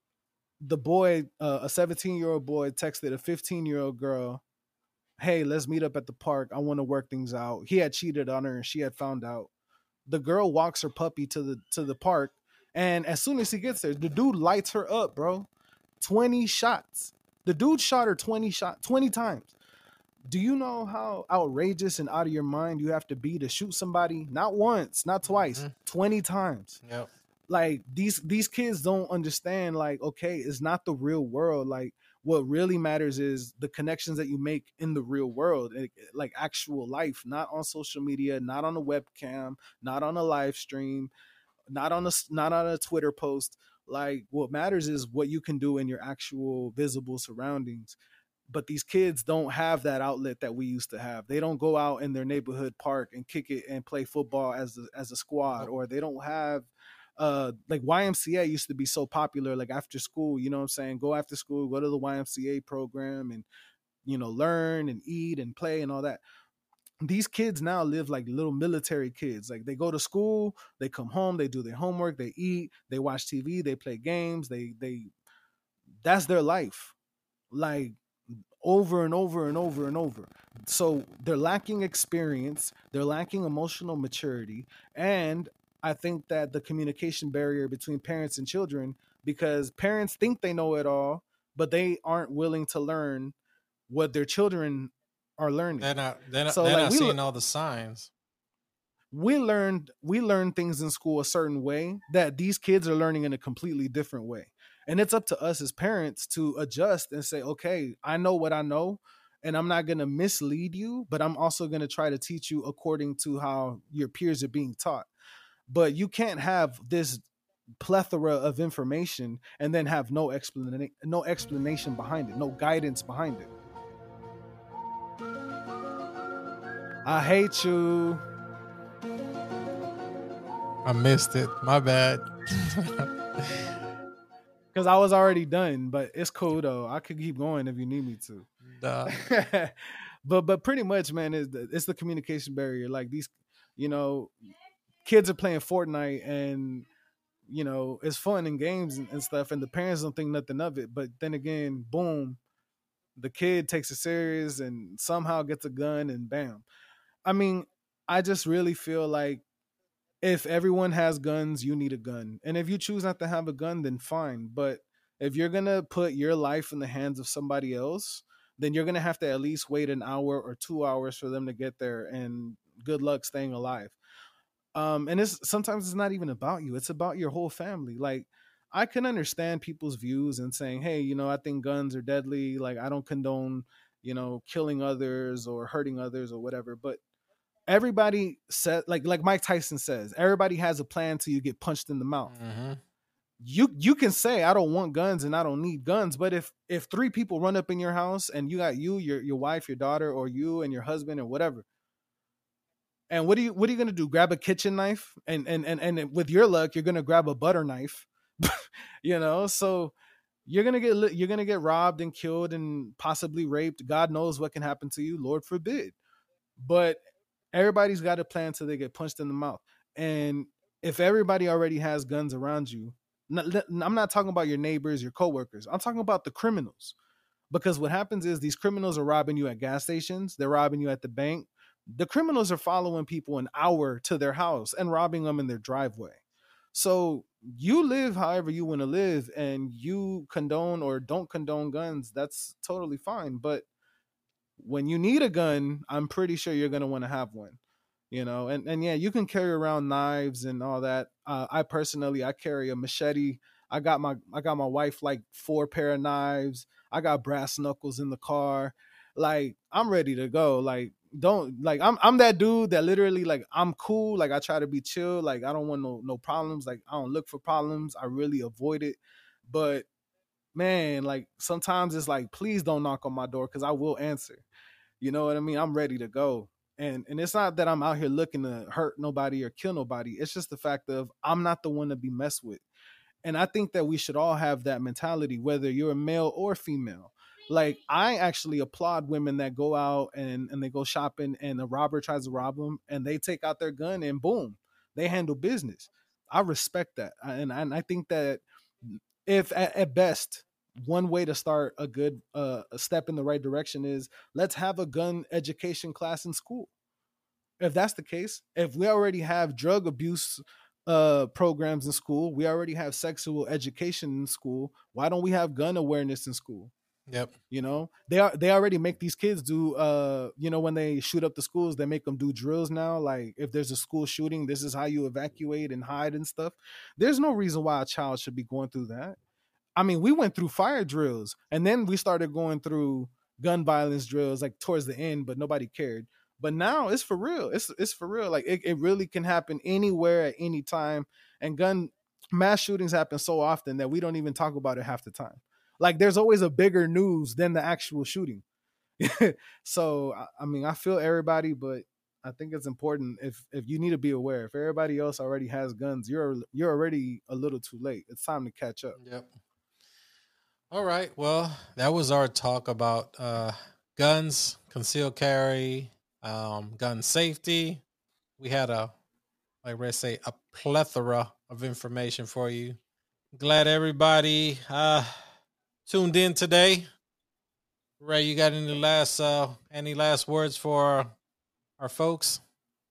the boy, uh, a seventeen year old boy, texted a fifteen year old girl, "Hey, let's meet up at the park. I want to work things out." He had cheated on her, and she had found out. The girl walks her puppy to the to the park, and as soon as he gets there, the dude lights her up, bro. twenty shots. The dude shot her twenty shot twenty times. Do you know how outrageous and out of your mind you have to be to shoot somebody? Not once, not twice, Mhm. twenty times. Yep. Like these these kids don't understand, like, okay, it's not the real world. Like what really matters is the connections that you make in the real world, like, like actual life, not on social media, not on a webcam, not on a live stream, not on a not on a Twitter post. Like what matters is what you can do in your actual visible surroundings. But these kids don't have that outlet that we used to have. They don't go out in their neighborhood park and kick it and play football as a, as a squad, or they don't have uh like Y M C A used to be so popular, like after school, you know what I'm saying? Go after school, go to the Y M C A program and, you know, learn and eat and play and all that. These kids now live like little military kids. Like they go to school, they come home, they do their homework, they eat, they watch T V, they play games, they they that's their life. Like over and over and over and over. So they're lacking experience, they're lacking emotional maturity, and I think that the communication barrier between parents and children, because parents think they know it all, but they aren't willing to learn what their children are learning. They're not. They're not, So, they're like, not we seeing le- all the signs. we learned we learned things in school a certain way that these kids are learning in a completely different way. And it's up to us as parents to adjust and say, okay, I know what I know, and I'm not going to mislead you, but I'm also going to try to teach you according to how your peers are being taught. But you can't have this plethora of information and then have no explanation no explanation behind it, no guidance behind it. I hate you. I missed it. My bad. Because I was already done, but it's cool though. I could keep going if you need me to. Duh. but but pretty much, man, it's the, it's the communication barrier. Like these, you know, kids are playing Fortnite and you know, it's fun and games and, and stuff, and the parents don't think nothing of it. But then again, boom, the kid takes it serious and somehow gets a gun, and bam. I mean, I just really feel like if everyone has guns, you need a gun. And if you choose not to have a gun, then fine. But if you're going to put your life in the hands of somebody else, then you're going to have to at least wait an hour or two hours for them to get there. And good luck staying alive. Um, and it's sometimes it's not even about you. It's about your whole family. Like, I can understand people's views and saying, hey, you know, I think guns are deadly. Like, I don't condone, you know, killing others or hurting others or whatever. But everybody said, like like Mike Tyson says, everybody has a plan till you get punched in the mouth. Mm-hmm. You you can say I don't want guns and I don't need guns, but if if three people run up in your house and you got you, your your wife, your daughter, or you and your husband or whatever, and what are you what are you gonna do? Grab a kitchen knife and and and and with your luck, you're gonna grab a butter knife, you know? So you're gonna get li- you're gonna get robbed and killed and possibly raped. God knows what can happen to you. Lord forbid. But everybody's got a plan till they get punched in the mouth. And if everybody already has guns around you, I'm not talking about your neighbors, your coworkers. I'm talking about the criminals. Because what happens is these criminals are robbing you at gas stations. They're robbing you at the bank. The criminals are following people an hour to their house and robbing them in their driveway. So you live however you want to live, and you condone or don't condone guns. That's totally fine. But when you need a gun, I'm pretty sure you're going to want to have one, you know, and, and yeah, you can carry around knives and all that. Uh, I personally, I carry a machete. I got my, I got my wife like four pair of knives. I got brass knuckles in the car. Like, I'm ready to go. Like, don't like, I'm, I'm that dude that literally like, I'm cool. Like, I try to be chill. Like, I don't want no, no problems. Like, I don't look for problems. I really avoid it. But man, like sometimes it's like, please don't knock on my door because I will answer. You know what I mean? I'm ready to go. And and it's not that I'm out here looking to hurt nobody or kill nobody. It's just the fact of I'm not the one to be messed with. And I think that we should all have that mentality, whether you're a male or female. Like, I actually applaud women that go out and, and they go shopping and the robber tries to rob them and they take out their gun and boom, they handle business. I respect that. And, and I think that if at, at best, one way to start a good uh, a step in the right direction is let's have a gun education class in school. If that's the case, if we already have drug abuse uh, programs in school, we already have sexual education in school, why don't we have gun awareness in school? Yep. You know, they are they already make these kids do uh you know, when they shoot up the schools, they make them do drills now. Like, if there's a school shooting, this is how you evacuate and hide and stuff. There's no reason why a child should be going through that. I mean, we went through fire drills and then we started going through gun violence drills like towards the end, but nobody cared. But now it's for real. It's it's for real. Like, it, it really can happen anywhere at any time. And gun mass shootings happen so often that we don't even talk about it half the time. Like, there's always a bigger news than the actual shooting. So, I mean, I feel everybody, but I think it's important if if you need to be aware. If everybody else already has guns, you're you're already a little too late. It's time to catch up. Yep. All right. Well, that was our talk about uh, guns, concealed carry, um, gun safety. We had a, like Red say, a plethora of information for you. Glad everybody uh, tuned in today. Ray, you got any last uh, any last words for our folks?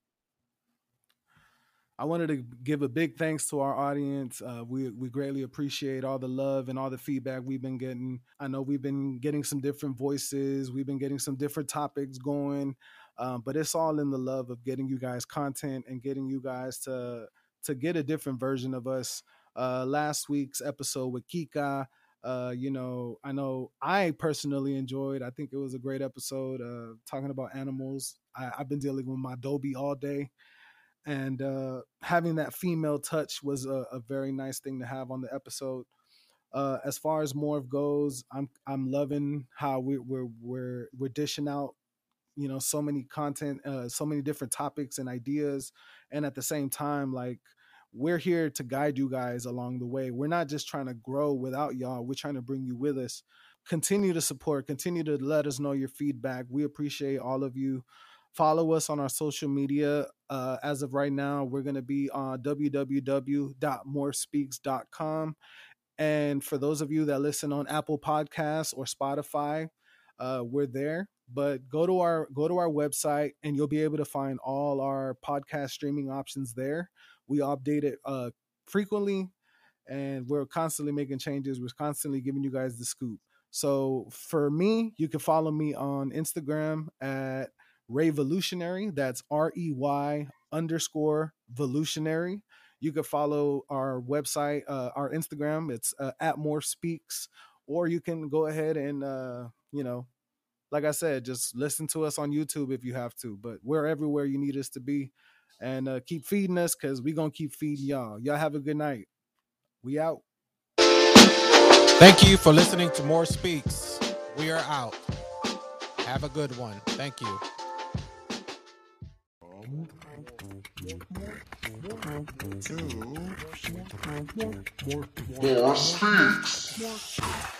I wanted to give a big thanks to our audience. Uh, we we greatly appreciate all the love and all the feedback we've been getting. I know we've been getting some different voices. We've been getting some different topics going, um, but it's all in the love of getting you guys content and getting you guys to to get a different version of us. Uh, last week's episode with Kika, uh, you know, I know I personally enjoyed. I think it was a great episode uh, talking about animals. I, I've been dealing with my Dobie all day. And uh, having that female touch was a, a very nice thing to have on the episode. Uh, as far as more goes, I'm I'm loving how we, we're we're we're dishing out, you know, so many content, uh, so many different topics and ideas, and at the same time, like, we're here to guide you guys along the way. We're not just trying to grow without y'all. We're trying to bring you with us. Continue to support. Continue to let us know your feedback. We appreciate all of you. Follow us on our social media. Uh, as of right now, we're going to be on w w w dot more speaks dot com. And for those of you that listen on Apple Podcasts or Spotify, uh, we're there. But go to our go to our website, and you'll be able to find all our podcast streaming options there. We update it uh, frequently, and we're constantly making changes. We're constantly giving you guys the scoop. So for me, you can follow me on Instagram at Rayvolutionary. That's R E Y underscore Volutionary. You can follow our website, uh, our Instagram. It's uh, at More Speaks, or you can go ahead and uh, you know. Like I said, just listen to us on YouTube if you have to, but we're everywhere you need us to be. And uh, keep feeding us, because we're going to keep feeding y'all. Y'all have a good night. We out. Thank you for listening to More Speaks. We are out. Have a good one. Thank you. Two. More Speaks.